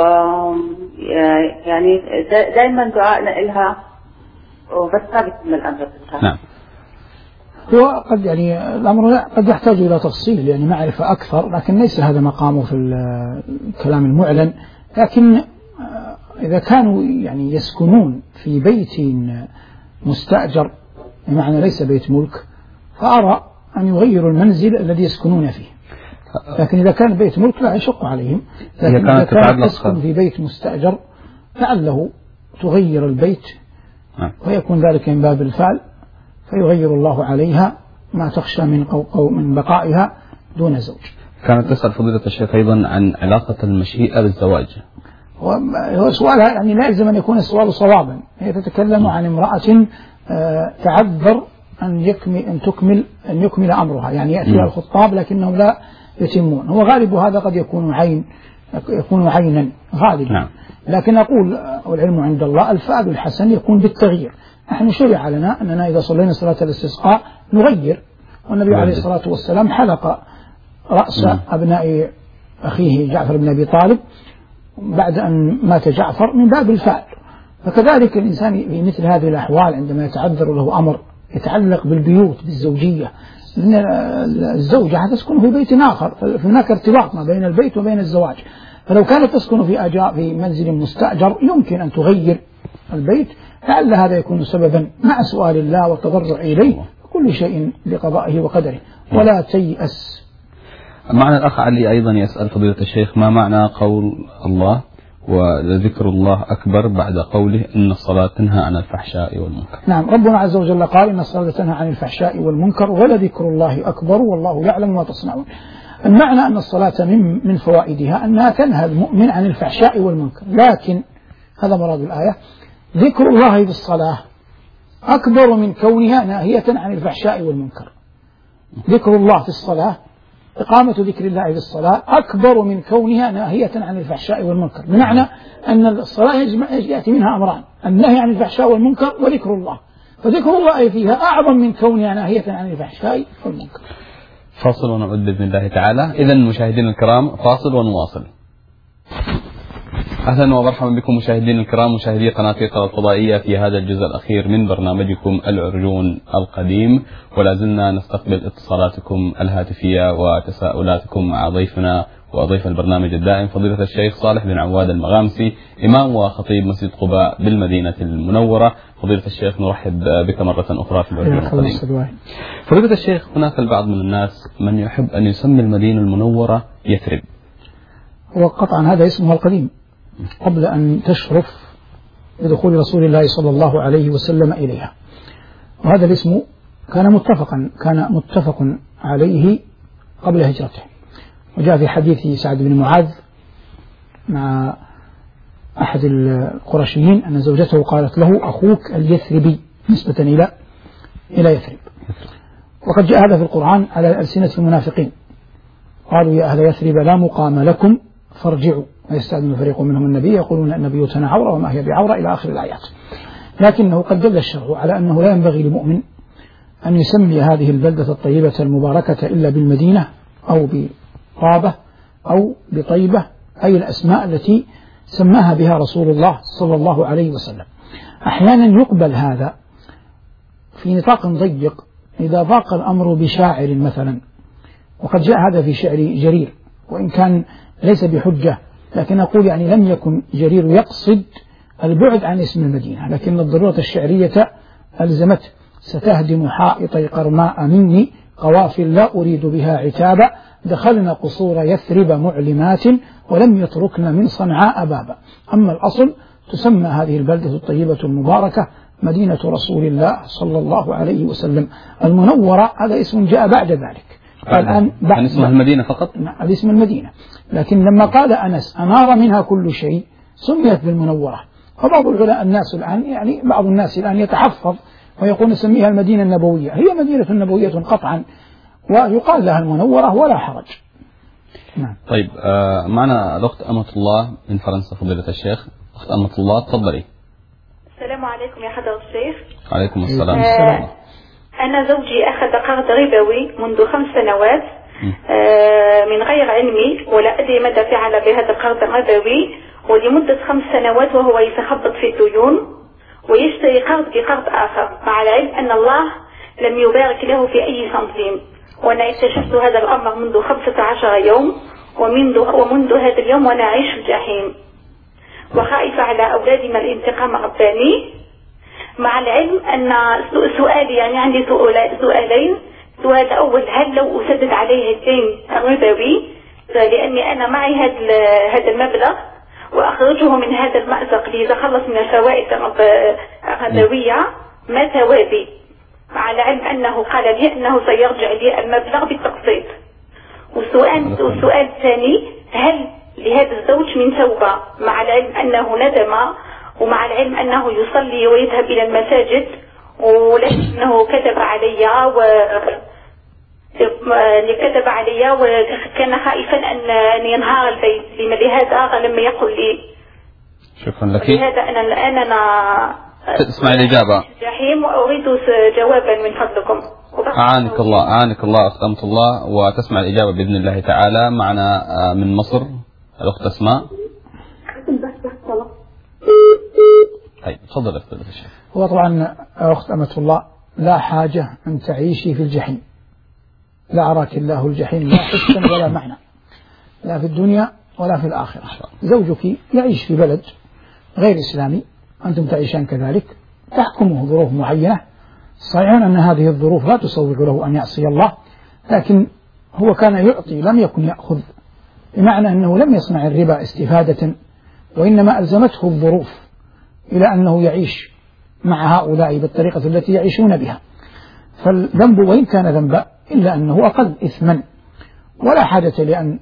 يعني دائما دعائنا إلها وبس ما بتم الأمر. نعم. هو قد يعني الأمر قد يحتاج إلى تفصيل يعني معرفة أكثر، لكن ليس هذا مقامه في الكلام المعلن، لكن إذا كانوا يعني يسكنون في بيت مستأجر بمعنى ليس بيت ملك فأرى أن يغيروا المنزل الذي يسكنون فيه. لكن إذا كان بيت ملك لا يشق عليهم. لكن إذا كان تسكن في بيت مستأجر لعله تغير البيت ويكون ذلك من باب الفعل فيغير الله عليها ما تخشى من قو من بقائها دون زوج. كانت تسأل فضيلة الشيخ أيضا عن علاقة المشيئة بالزواج. هو سؤالها يعني لا يلزم أن يكون السؤال صوابا. هي تتكلم عن امرأة تعذر أن يكمل أن تكمل أن يكمل أمرها، يعني يأتي الخطاب لكنهم لا يتمون. هو غالب هذا قد يكون عين يكون عينا غالبا. نعم. لكن أقول والعلم عند الله الفعل الحسن يكون بالتغيير. نحن شرع لنا أننا إذا صلينا صلاة الاستسقاء نغير، والنبي عليه الصلاة والسلام حلق رأس م. أبناء أخيه جعفر بن أبي طالب بعد أن مات جعفر من باب الفعل. فكذلك الإنسان في مثل هذه الأحوال عندما يتعذر له أمر يتعلق بالبيوت بالزوجية، لأن الزوجة تسكن في بيت آخر فهناك ارتباط ما بين البيت وبين الزواج. فلو كانت تسكن في أجاء في منزل مستأجر يمكن أن تغير البيت، لعل هذا يكون سببا مع سؤال الله والتضرع إليه، كل شيء بقضائه وقدره ولا تيأس. معنا الأخ علي أيضا يسأل فضيلة الشيخ ما معنى قول الله وذكر الله أكبر بعد قوله إن الصلاة تنهى عن الفحشاء والمنكر؟ نعم، ربنا عز وجل قال إن الصلاة تنهى عن الفحشاء والمنكر ولذكر الله أكبر والله يعلم ما تصنعون. المعنى أن الصلاة من من فوائدها أنها تنهى المؤمن عن الفحشاء والمنكر، لكن هذا مراد الآية ذكر الله في الصلاة أكبر من كونها ناهية عن الفحشاء والمنكر. ذكر الله في الصلاة إقامة ذكر الله في الصلاة أكبر من كونها ناهية عن الفحشاء والمنكر، بمعنى أن الصلاة يأتي منها أمران: النهي عن الفحشاء والمنكر وذكر الله، فذكر الله فيها أعظم من كونها ناهية عن الفحشاء والمنكر. فاصل ونعود بإذن الله تعالى. إذن مشاهدينا الكرام فاصل ونواصل. أهلا ومرحبا بكم مشاهدينا الكرام مشاهدي قناة اقرأ الفضائية في هذا الجزء الأخير من برنامجكم العرجون القديم، ولا زلنا نستقبل اتصالاتكم الهاتفية وتساؤلاتكم مع ضيفنا وضيف البرنامج الدائم فضيلة الشيخ صالح بن عواد المغامسي، إمام وخطيب مسجد قباء بالمدينة المنورة. فضيلة الشيخ نرحب بك مرة أخرى في العرجون القديم. فضيلة الشيخ، هناك البعض من الناس من يحب أن يسمي المدينة المنورة يثرب، وقطعا هذا اسمها القديم قبل أن تشرف بدخول رسول الله صلى الله عليه وسلم إليها، وهذا الاسم كان متفقا كان متفق عليه قبل هجرته. وجاء في حديث سعد بن معاذ مع أحد القرشيين أن زوجته قالت له أخوك اليثربي نسبة إلى إلى يثرب. وقد جاء هذا في القرآن على ألسنة المنافقين، قالوا يا أهل يثرب لا مقام لكم فارجعوا ويستأذن فريق منهم النبي يقولون أن بيوتنا عورة وما هي بعورة إلى آخر الآيات. لكنه قد دل الشرع على أنه لا ينبغي لمؤمن أن يسمي هذه البلدة الطيبة المباركة إلا بالمدينة أو بطابة أو بطيبة، أي الأسماء التي سماها بها رسول الله صلى الله عليه وسلم. أحيانا يقبل هذا في نطاق ضيق إذا ضاق الأمر بشاعر مثلا، وقد جاء هذا في شعر جرير وإن كان ليس بحجة، لكن أقول يعني لم يكن جرير يقصد البعد عن اسم المدينة، لكن الضرورة الشعرية ألزمته: ستهدم حائطي قرماء مني قوافل لا أريد بها عتابا، دخلنا قصور يثرب معلمات ولم يتركن من صنعاء بابا. أما الأصل تسمى هذه البلدة الطيبة المباركة مدينة رسول الله صلى الله عليه وسلم المنورة. هذا اسم جاء بعد ذلك. الآن بعد اسم المدينة فقط، نعم اسم المدينة، لكن لما قال أنس أنار منها كل شيء سميت بالمنورة. فبعض العلماء الناس الآن يعني بعض الناس الآن يتحفظ ويقول نسميها المدينة النبوية، هي مدينة نبوية قطعا ويقال لها المنورة ولا حرج. نعم. طيب آه معنا الأخت أمة الله من فرنسا فضيلة الشيخ. أخت أمة الله تفضلي. السلام عليكم يا حضرة الشيخ. عليكم السلام. آه أنا زوجي أخذ قرض ربوي منذ خمس سنوات آه من غير علمي، ولا أدري ماذا فعل بهذا القرض الربوي، ولمدة خمس سنوات وهو يتخبط في الديون ويشتري قرض بقرض آخر، مع العلم أن الله لم يبارك له في أي سنتيم. وأنا اكتشفت هذا الأمر منذ خمسة عشر يوم، ومنذ, ومنذ هذا اليوم وأنا أعيش الجحيم. وخائفة على أولادي من الانتقام الرباني، مع العلم أن سؤالي يعني عندي سؤالين. السؤال الأول، هل لو أسدد عليه الدين الربوي، لأني أنا معي هذا المبلغ وأخرجه من هذا المأزق ليتخلص من الفوائد الربوية، ما ثوابي؟ مع العلم أنه قال لي أنه سيرجع لي المبلغ بالتقسيط. والسؤال والسؤال الثاني، هل لهذا الزوج من توبة مع العلم أنه ندم، ومع العلم أنه يصلي ويذهب إلى المساجد، ولكنه كذب علي و كذب علي وكان خائفا أن ينهار البيت، لهذا لما يقول لي. شكرا لك. لهذا أنا الآن أنا تسمع الإجابة جحيم وأريد جوابا من فضلكم. أعانك الله أعانك الله أسلمت الله، وتسمع الإجابة بإذن الله تعالى. معنا من مصر الأخت أسماء. طيب تفضل أختي الشيخ. هو طبعا أخت أمة الله، لا حاجة أن تعيشي في الجحيم، لا أراك الله الجحيم لا حسا ولا معنى، لا في الدنيا ولا في الآخرة. زوجك يعيش في بلد غير إسلامي، أنتم تعيشان كذلك، تحكمه ظروف معينة. صحيح أن هذه الظروف لا تسوغ له أن يعصي الله، لكن هو كان يعطي لم يكن يأخذ، بمعنى أنه لم يصنع الربا استفادة، وإنما ألزمته الظروف إلى أنه يعيش مع هؤلاء بالطريقة التي يعيشون بها. فالذنب وإن كان ذنبا إلا أنه أقل إثما، ولا حاجة لأن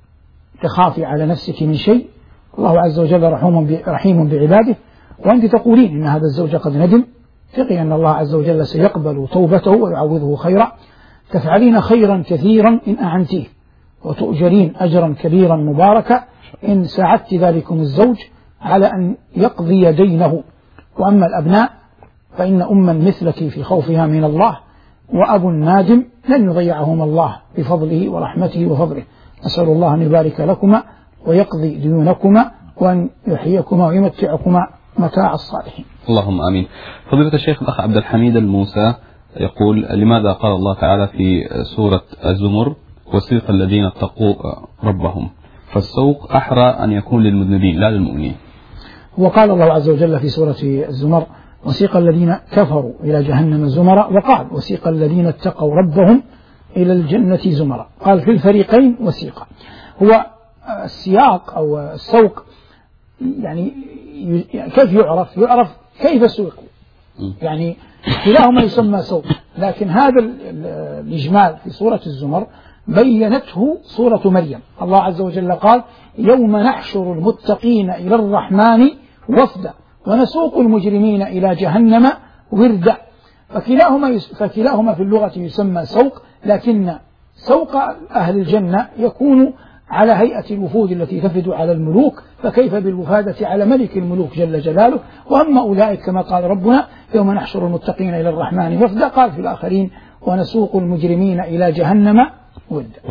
تخافي على نفسك من شيء. الله عز وجل رحيم بعباده، وأنت تقولين إن هذا الزوج قد ندم، ثقي أن الله عز وجل سيقبل توبته ويعوضه خيرا. تفعلين خيرا كثيرا إن أعنتيه، وتؤجرين أجرا كبيرا مباركا إن ساعدت ذلكم الزوج على أن يقضي دينه. وأما الأبناء فإن أما مثلك في خوفها من الله، وأب نادم لن يضيعهما الله بفضله ورحمته وفضله. أسأل الله أن يبارك لكما ويقضي ديونكما، وأن يحييكما ويمتعكما متاع الصالحين. اللهم آمين. فضيلة الشيخ الأخ عبد الحميد الموسى يقول: لماذا قال الله تعالى في سورة الزمر: وسيق الذين اتقوا ربهم؟ فالسوق أحرى أن يكون للمذنبين لا للمؤمنين. وقال الله عز وجل في سورة الزمر: وسيق الذين كفروا إلى جهنم زمرا، وقال: وسيق الذين اتقوا ربهم إلى الجنة زمرا. قال في الفريقين وسيقا. هو السياق أو السوق يعني كيف يعرف؟ يعرف كيف سوق، يعني كلاهما يسمى سوق، لكن هذا الإجمال في سورة الزمر بينته سورة مريم. الله عز وجل قال: يوم نحشر المتقين إلى الرحمن وفدا ونسوق المجرمين إلى جهنم وردا. فكلاهما فكلاهما في اللغة يسمى سوق، لكن سوق أهل الجنة يكون على هيئة الوفود التي تفد على الملوك، فكيف بالوفادة على ملك الملوك جل جلاله. وأما أولئك كما قال ربنا: يوم نحشر المتقين إلى الرحمن وفدا. قال في الآخرين: ونسوق المجرمين إلى جهنم وردا.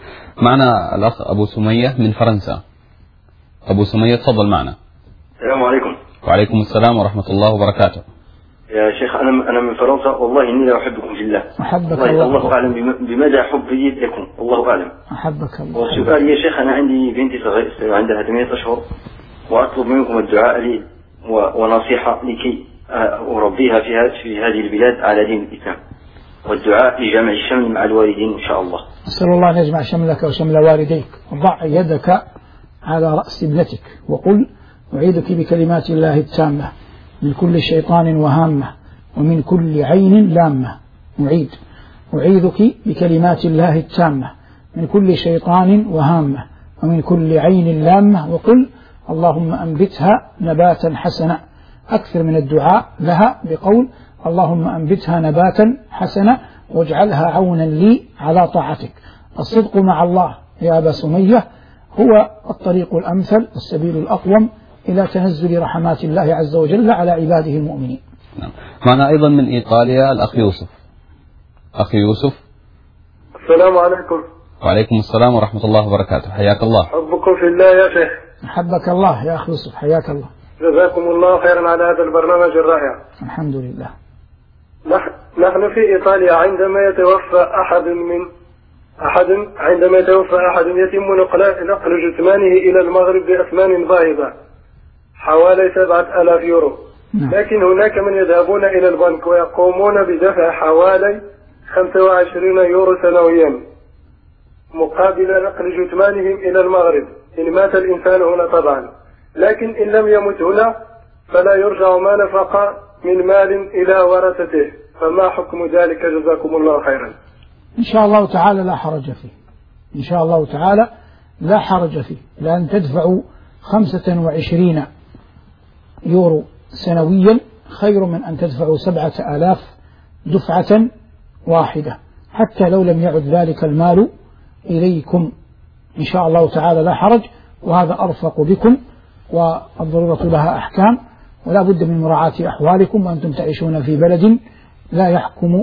معنا الأخ أبو سمية من فرنسا. أبو سمية تفضل معنا. السلام عليكم. وعليكم السلام ورحمة الله وبركاته. يا شيخ أنا أنا من فرنسا، والله إني لا أحبكم في الله. أحبك الله. الله. الله أعلم بمدى حبي لكم، الله أعلم. أحبك الله. والسؤال يا شيخ، أنا عندي بنتي صغيرة عندها ثمانية أشهر، وأطلب منكم الدعاء لي ونصيحة لكي أربيها في في هذه البلاد على دين الإسلام، والدعاء لجمع الشمل مع الوالدين إن شاء الله. أسأل الله أن يجمع شملك وشمل والديك. وضع يدك على رأس ابنتك وقل: أعيذك بكلمات الله التامة من كل شيطان وهامة ومن كل عين لامة. أعيد: أعيذك بكلمات الله التامة من كل شيطان وهامة ومن كل عين لامة. وقل: اللهم أنبتها نباتا حسنا. أكثر من الدعاء لها بقول: اللهم أنبتها نباتا حسنا واجعلها عونا لي على طاعتك. الصدق مع الله يا أبا سمية هو الطريق الأمثل والسبيل الأقوم إلى تنزل رحمات الله عز وجل على عباده المؤمنين. نعم. معنا أيضا من إيطاليا الأخ يوسف. أخي يوسف. السلام عليكم. وعليكم السلام ورحمة الله وبركاته. حياك الله. حبكم في الله يا شيخ. أحبك الله يا أخي يوسف، حياك الله. جزاكم الله خيرا على هذا البرنامج الرائع. الحمد لله. نحن في إيطاليا عندما يتوفى أحد من أحد عندما يتوفى أحد يتم نقل نقل جثمانه إلى المغرب بأثمان باهظة، حوالي سبعة آلاف يورو. لكن هناك من يذهبون إلى البنك ويقومون بدفع حوالي خمسة وعشرين يورو سنويا مقابل نقل جثمانهم إلى المغرب إن مات الإنسان هنا طبعا. لكن إن لم يمت هنا فلا يرجع ما نفق من مال إلى ورثته، فما حكم ذلك جزاكم الله خيرا؟ إن شاء الله تعالى لا حرج فيه، إن شاء الله تعالى لا حرج فيه، لأن تدفعوا خمسة وعشرين يورو سنويا خير من أن تدفعوا سبعة آلاف دفعة واحدة، حتى لو لم يعد ذلك المال إليكم. إن شاء الله تعالى لا حرج، وهذا أرفق بكم، والضرورة لها أحكام، ولا بد من مراعاة أحوالكم، وأنتم تعيشون في بلد لا يحكم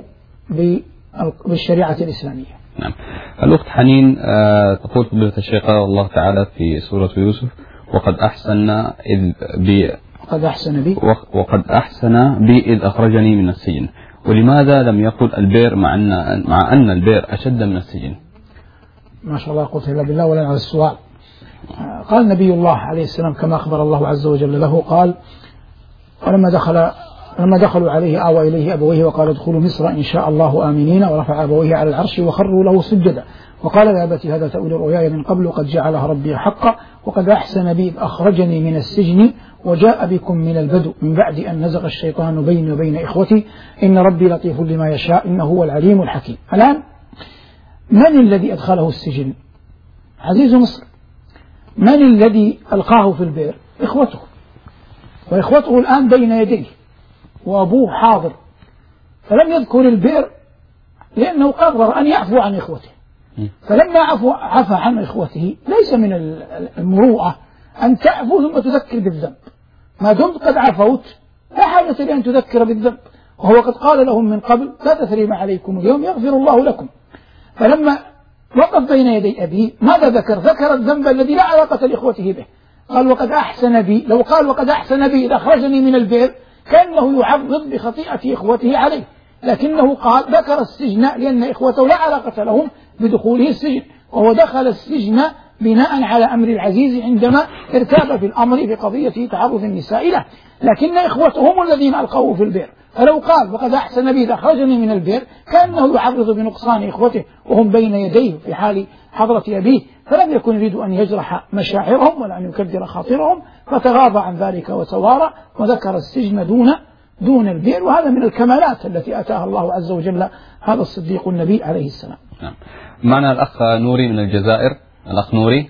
بالشريعة الإسلامية. نعم. الأخت حنين تقول فضيلة الشيخ الله تعالى في سورة يوسف: وقد أحسن إذ بي وقد أحسن بي وقد أحسن بي إذ أخرجني من السجن، ولماذا لم يقل البئر مع أن مع أن البئر أشد من السجن؟ ما شاء الله لا قوة إلا بالله ولا على السؤال. قال نبي الله عليه السلام كما أخبر الله عز وجل له، قال: ولما دخل لما دخلوا عليه آوى إليه أبويه وقال: ادخلوا مصر إن شاء الله آمنين، ورفع أبويه على العرش وخروا له سجدا، وقال: يا أبت هذا تأويل رؤياي من قبل قد جعلها ربي حقا، وقد أحسن بي إذ أخرجني من السجن وجاء بكم من البدو من بعد أن نزغ الشيطان بيني وبين إخوتي إن ربي لطيف لما يشاء إنه هو العليم الحكيم. الآن من الذي أدخله السجن؟ عزيز مصر. من الذي ألقاه في البئر؟ إخوته، وإخوته الآن بين يديه وأبوه حاضر، فلم يذكر البئر لأنه قرر أن يعفو عن إخوته. فلما عفو عفى عن إخوته ليس من المروءة أن تعفو ثم تذكر بالذنب، ما دمت قد عفوت لا حاجة لأن تذكر بالذنب، وهو قد قال لهم من قبل: لا تثريب عليكم اليوم يغفر الله لكم. فلما وقف بين يدي أبيه ماذا ذكر؟ ذكر الذنب الذي لا علاقة لإخوته به، قال: وقد أحسن بي. لو قال وقد أحسن بي إذا أخرجني من البئر كأنه يعرض بخطيئة إخوته عليه، لكنه قال ذكر السجن لأن إخوته لا علاقة لهم بدخوله السجن، وهو دخل السجن بناء على أمر العزيز عندما ارتاب في الأمر بقضية تعرض النساء له، لكن إخوته هم الذين ألقوه في البئر. فلو قال وقد أحسن بي إذا أخرجني من البئر كأنه يعرض بنقصان إخوته وهم بين يديه في حال حضرة أبيه، فلم يكن يريد أن يجرح مشاعرهم ولا أن يكدر خاطرهم، فتغاضى عن ذلك وتوارى وذكر السجن دون دون البئر، وهذا من الكمالات التي أتاها الله عز وجل هذا الصديق النبي عليه السلام. نعم. معنا الأخ نوري من الجزائر. الأخ نوري.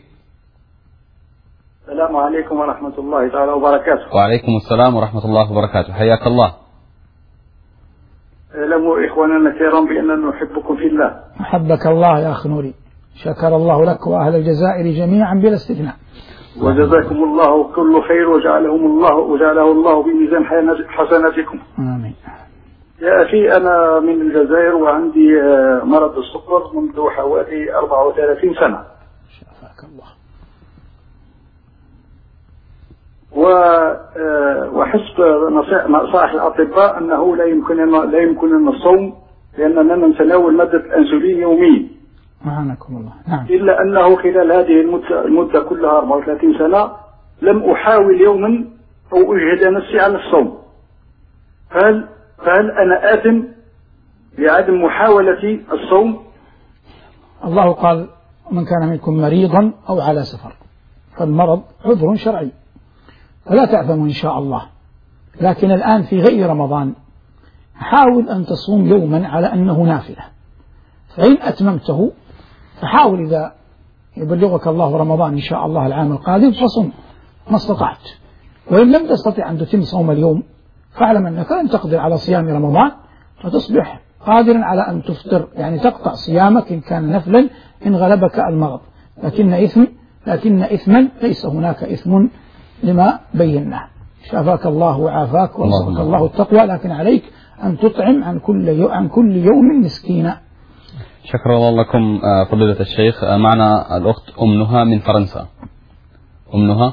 السلام عليكم ورحمة الله تعالى وبركاته. وعليكم السلام ورحمة الله وبركاته، حياك الله. اعلموا إخواننا الكرام بأننا نحبكم في الله. أحبك الله يا أخ نوري، شكر الله لك وأهل الجزائر جميعا بلا استثناء. وجزاكم الله كل خير وجعلهم الله وجعله الله بميزان حسناتكم. آمين. يا أخي أنا من الجزائر وعندي مرض السكر منذ حوالي أربعة وثلاثين سنة. شفاك الله. وحسب نصائح الأطباء أنه لا يمكننا لا يمكننا الصوم لأننا نتناول مادة الأنسولين يوميا. أعانكم الله. نعم. إلا أنه خلال هذه المدة كلها أربعة وثلاثين سنة لم أحاول يوما أو أجهد نفسي على الصوم. فهل فهل أنا آثم لعدم محاولة الصوم؟ الله قال: من كان منكم مريضا أو على سفر، فالمرض عذر شرعي فلا تأثموا إن شاء الله. لكن الآن في غير رمضان حاول أن تصوم يوما على أنه نافلة، فإن أتممته فحاول إذا يبلغك الله رمضان إن شاء الله العام القادم فصم ما استطعت، وإن لم تستطع أن تتم صوم اليوم فاعلم أنك لن تقدر على صيام رمضان، فتصبح قادرا على أن تفطر، يعني تقطع صيامك إن كان نفلا إن غلبك المرض. لكن إثم لكن إثما ليس هناك إثم لما بيناه. شافاك الله وعافاك ورزقك الله التقوى، لكن عليك أن تطعم عن كل عن كل يوم مسكينا. شكرا الله لكم فضيلة الشيخ. معنا الأخت أم نهى من فرنسا. أم نهى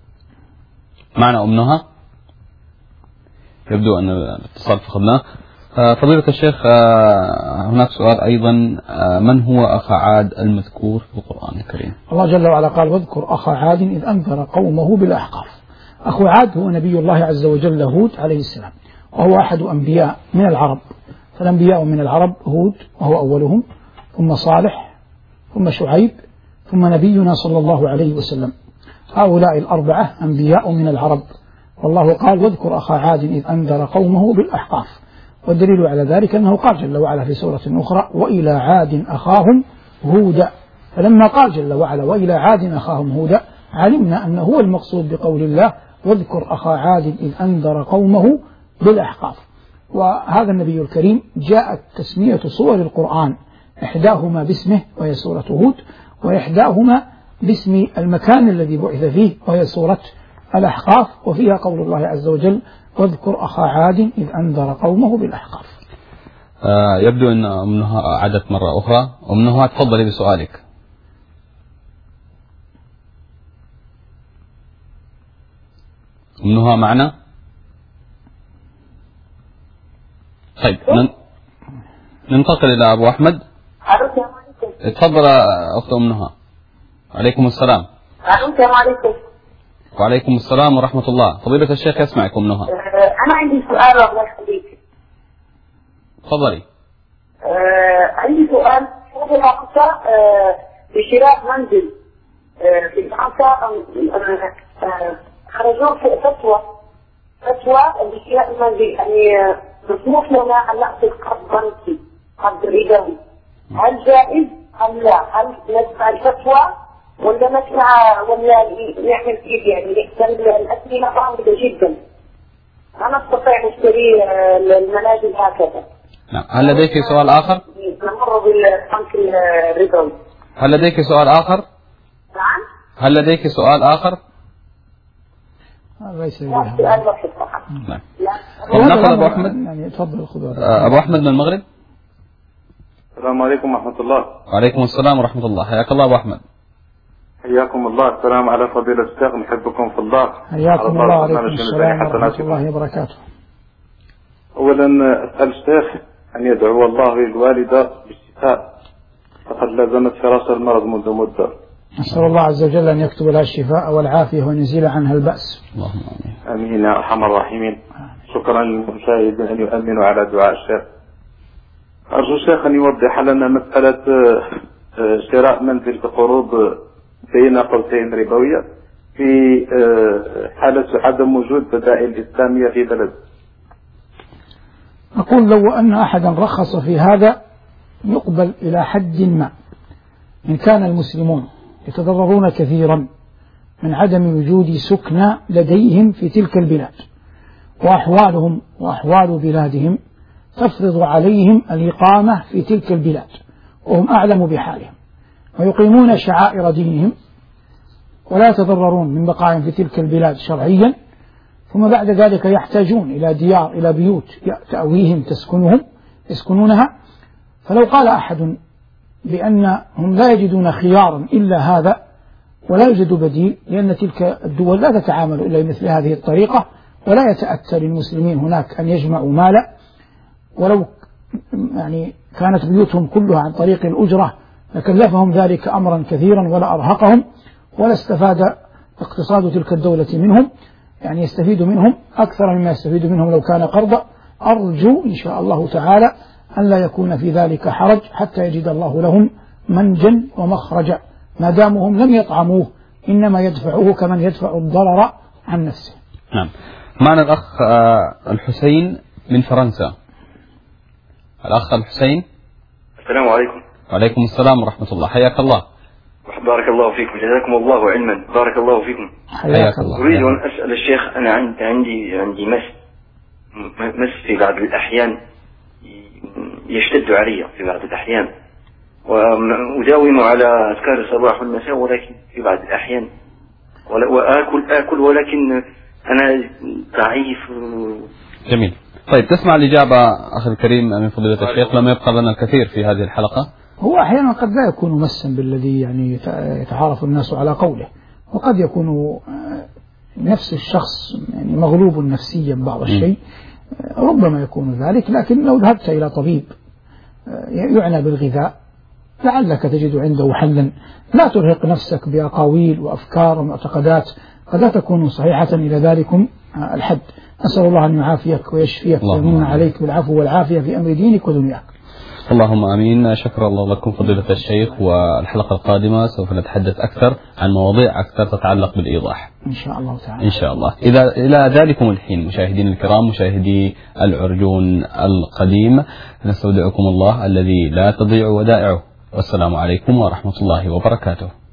معنا أم نهى، يبدو أن الاتصال فقدناه. فضيلة الشيخ هناك سؤال أيضا، من هو أخا عاد المذكور في القرآن الكريم؟ الله جل وعلا قال واذكر أخا عاد إذ أنذر قومه بالأحقاف. أخو عاد هو نبي الله عز وجل هود عليه السلام، وهو أحد أنبياء من العرب. فالأنبياء من العرب هود وهو أولهم، ثم صالح، ثم شعيب، ثم نبينا صلى الله عليه وسلم. هؤلاء الأربعة أنبياء من العرب، والله قال واذكر أخا عاد إذ أنذر قومه بالأحقاف. والدليل على ذلك أنه قال جل وعلا في سورة أخرى وإلى عاد أخاهم هودا. فلما قال جل وعلا وإلى عاد أخاهم هودا علمنا أنه هو المقصود بقول الله واذكر أخا عاد إذ أنذر قومه بالأحقاف. وهذا النبي الكريم جاءت تسمية صور القرآن إحداهما باسمه وهي سورة هود، وإحداهما باسم المكان الذي بعث فيه وهي سورة الأحقاف، وفيها قول الله عز وجل واذكر أخا عاد إذ أنذر قومه بالأحقاف. آه يبدو أن أمنها عادت مرة أخرى. أمنها تفضلي بسؤالك. أمنها معنا؟ طيب ننتقل إلى أبو أحمد. تفضل أخت أمنها. عليكم السلام. السلام عليكم. وعليكم السلام ورحمة الله. فضيلة الشيخ يسمعكم أمنها. أنا عندي سؤال الله يخليك. تفضلي. آه عندي سؤال، هذه العقصة آه بشراء منزل آه في فرنسا آه خرجوا في فتوى فتوى بشراء المنزل، يعني مسموح لنا أن نأخذ قرض بنكي قرض ربوي، هل جائز أم لا؟ هل نتبع الفتوى ولا نسمع ولا نعمل كيف؟ يعني الأسئلة صعبة جدا، أنا أستطيع نشتري المنازل هكذا. نعم. هل لديك سؤال آخر؟ نمر بالبنك الربوي. هل لديك سؤال آخر؟ نعم. هل لديك سؤال آخر؟ ليس لي سؤال واحد فقط. نعم. ناخذ أبو أحمد. يعني تفضل خذ أبو أحمد من المغرب. السلام عليكم ورحمة الله. وعليكم السلام ورحمة الله. حياك الله أبو أحمد. حياكم الله. السلام على فضيلة الشيخ، نحبكم في الله. حياكم الله. وعليكم السلام ورحمة الله وبركاته. أولا أسأل الشيخ أن يدعو الله للوالدة بالشفاء، فقد لازمت فراش المرض منذ مدة. نسأل الله عز وجل أن يكتب لها الشفاء والعافية وينزيل عنها البأس. اللهم آمين. آمين يا أرحم الراحمين. شكرا للمشاهدين أن يؤمنوا على دعاء الشيخ. أرجو الشيخ أن يوضح لنا مسألة شراء منزل بقروض بين قوسين ربوية في حالة عدم وجود بدائل إسلامية في بلد. أقول لو أن أحدا رخص في هذا يقبل إلى حد ما، إن كان المسلمون يتضررون كثيرا من عدم وجود سكنى لديهم في تلك البلاد، وأحوالهم وأحوال بلادهم تفرض عليهم الإقامة في تلك البلاد وهم أعلم بحالهم، ويقيمون شعائر دينهم ولا يتضررون من بقائهم في تلك البلاد شرعيا، ثم بعد ذلك يحتاجون إلى ديار إلى بيوت تأويهم تسكنهم يسكنونها. فلو قال أحد بأنهم لا يجدون خيارا إلا هذا ولا يوجد بديل، لأن تلك الدول لا تتعامل إلا بمثل هذه الطريقة، ولا يتأتى للمسلمين هناك أن يجمعوا مالا، ولو يعني كانت بيوتهم كلها عن طريق الأجرة لكلفهم ذلك أمرا كثيرا ولا أرهقهم، ولا استفاد اقتصاد تلك الدولة منهم، يعني يستفيد منهم أكثر مما يستفيد منهم لو كان قرضا. أرجو إن شاء الله تعالى أن لا يكون في ذلك حرج حتى يجد الله لهم منجا ومخرجا، ما دامهم لم يطعموه إنما يدفعوه كمن يدفع الضرر عن نفسه. نعم. معنا الأخ الحسين من فرنسا. الأخ الحسين. السلام عليكم. وعليكم السلام ورحمة الله. حياك الله. بارك الله فيكم، جزاكم الله علما. بارك الله فيكم. حياك الله. أريد أن أسأل الشيخ، أنا عندي عندي مس مس في بعض الأحيان يشتد علي في بعض الأحيان، وأداوم على أذكار الصباح والمساء، ولكن في بعض الأحيان وآكل آكل ولكن أنا ضعيف. جميل. طيب تسمع الإجابة أخي الكريم من فضيلة الشيخ، لم يبقى لنا الكثير في هذه الحلقة. هو أحيانا قد لا يكون مسا بالذي يعني يتعارف الناس على قوله، وقد يكون نفس الشخص يعني مغلوب نفسيا بعض الشيء، ربما يكون ذلك، لكن لو ذهبت إلى طبيب يعنى بالغذاء لعلك تجد عنده حلا. لا ترهق نفسك بأقاويل وأفكار ومعتقدات قد لا تكون صحيحة إلى ذلكم الحد. نسأل الله أن يعافيك ويشفيك ويمن عليك بالعفو والعافية في أمر دينك ودنياك. اللهم آمين. شكرا الله لكم فضيلة الشيخ، والحلقة القادمة سوف نتحدث أكثر عن مواضيع أكثر تتعلق بالإيضاح إن شاء الله تعالى. إن شاء الله. إذا إلى ذلكم الحين مشاهدين الكرام، مشاهدي العرجون القديم، نستودعكم الله الذي لا تضيع ودائعه، والسلام عليكم ورحمة الله وبركاته.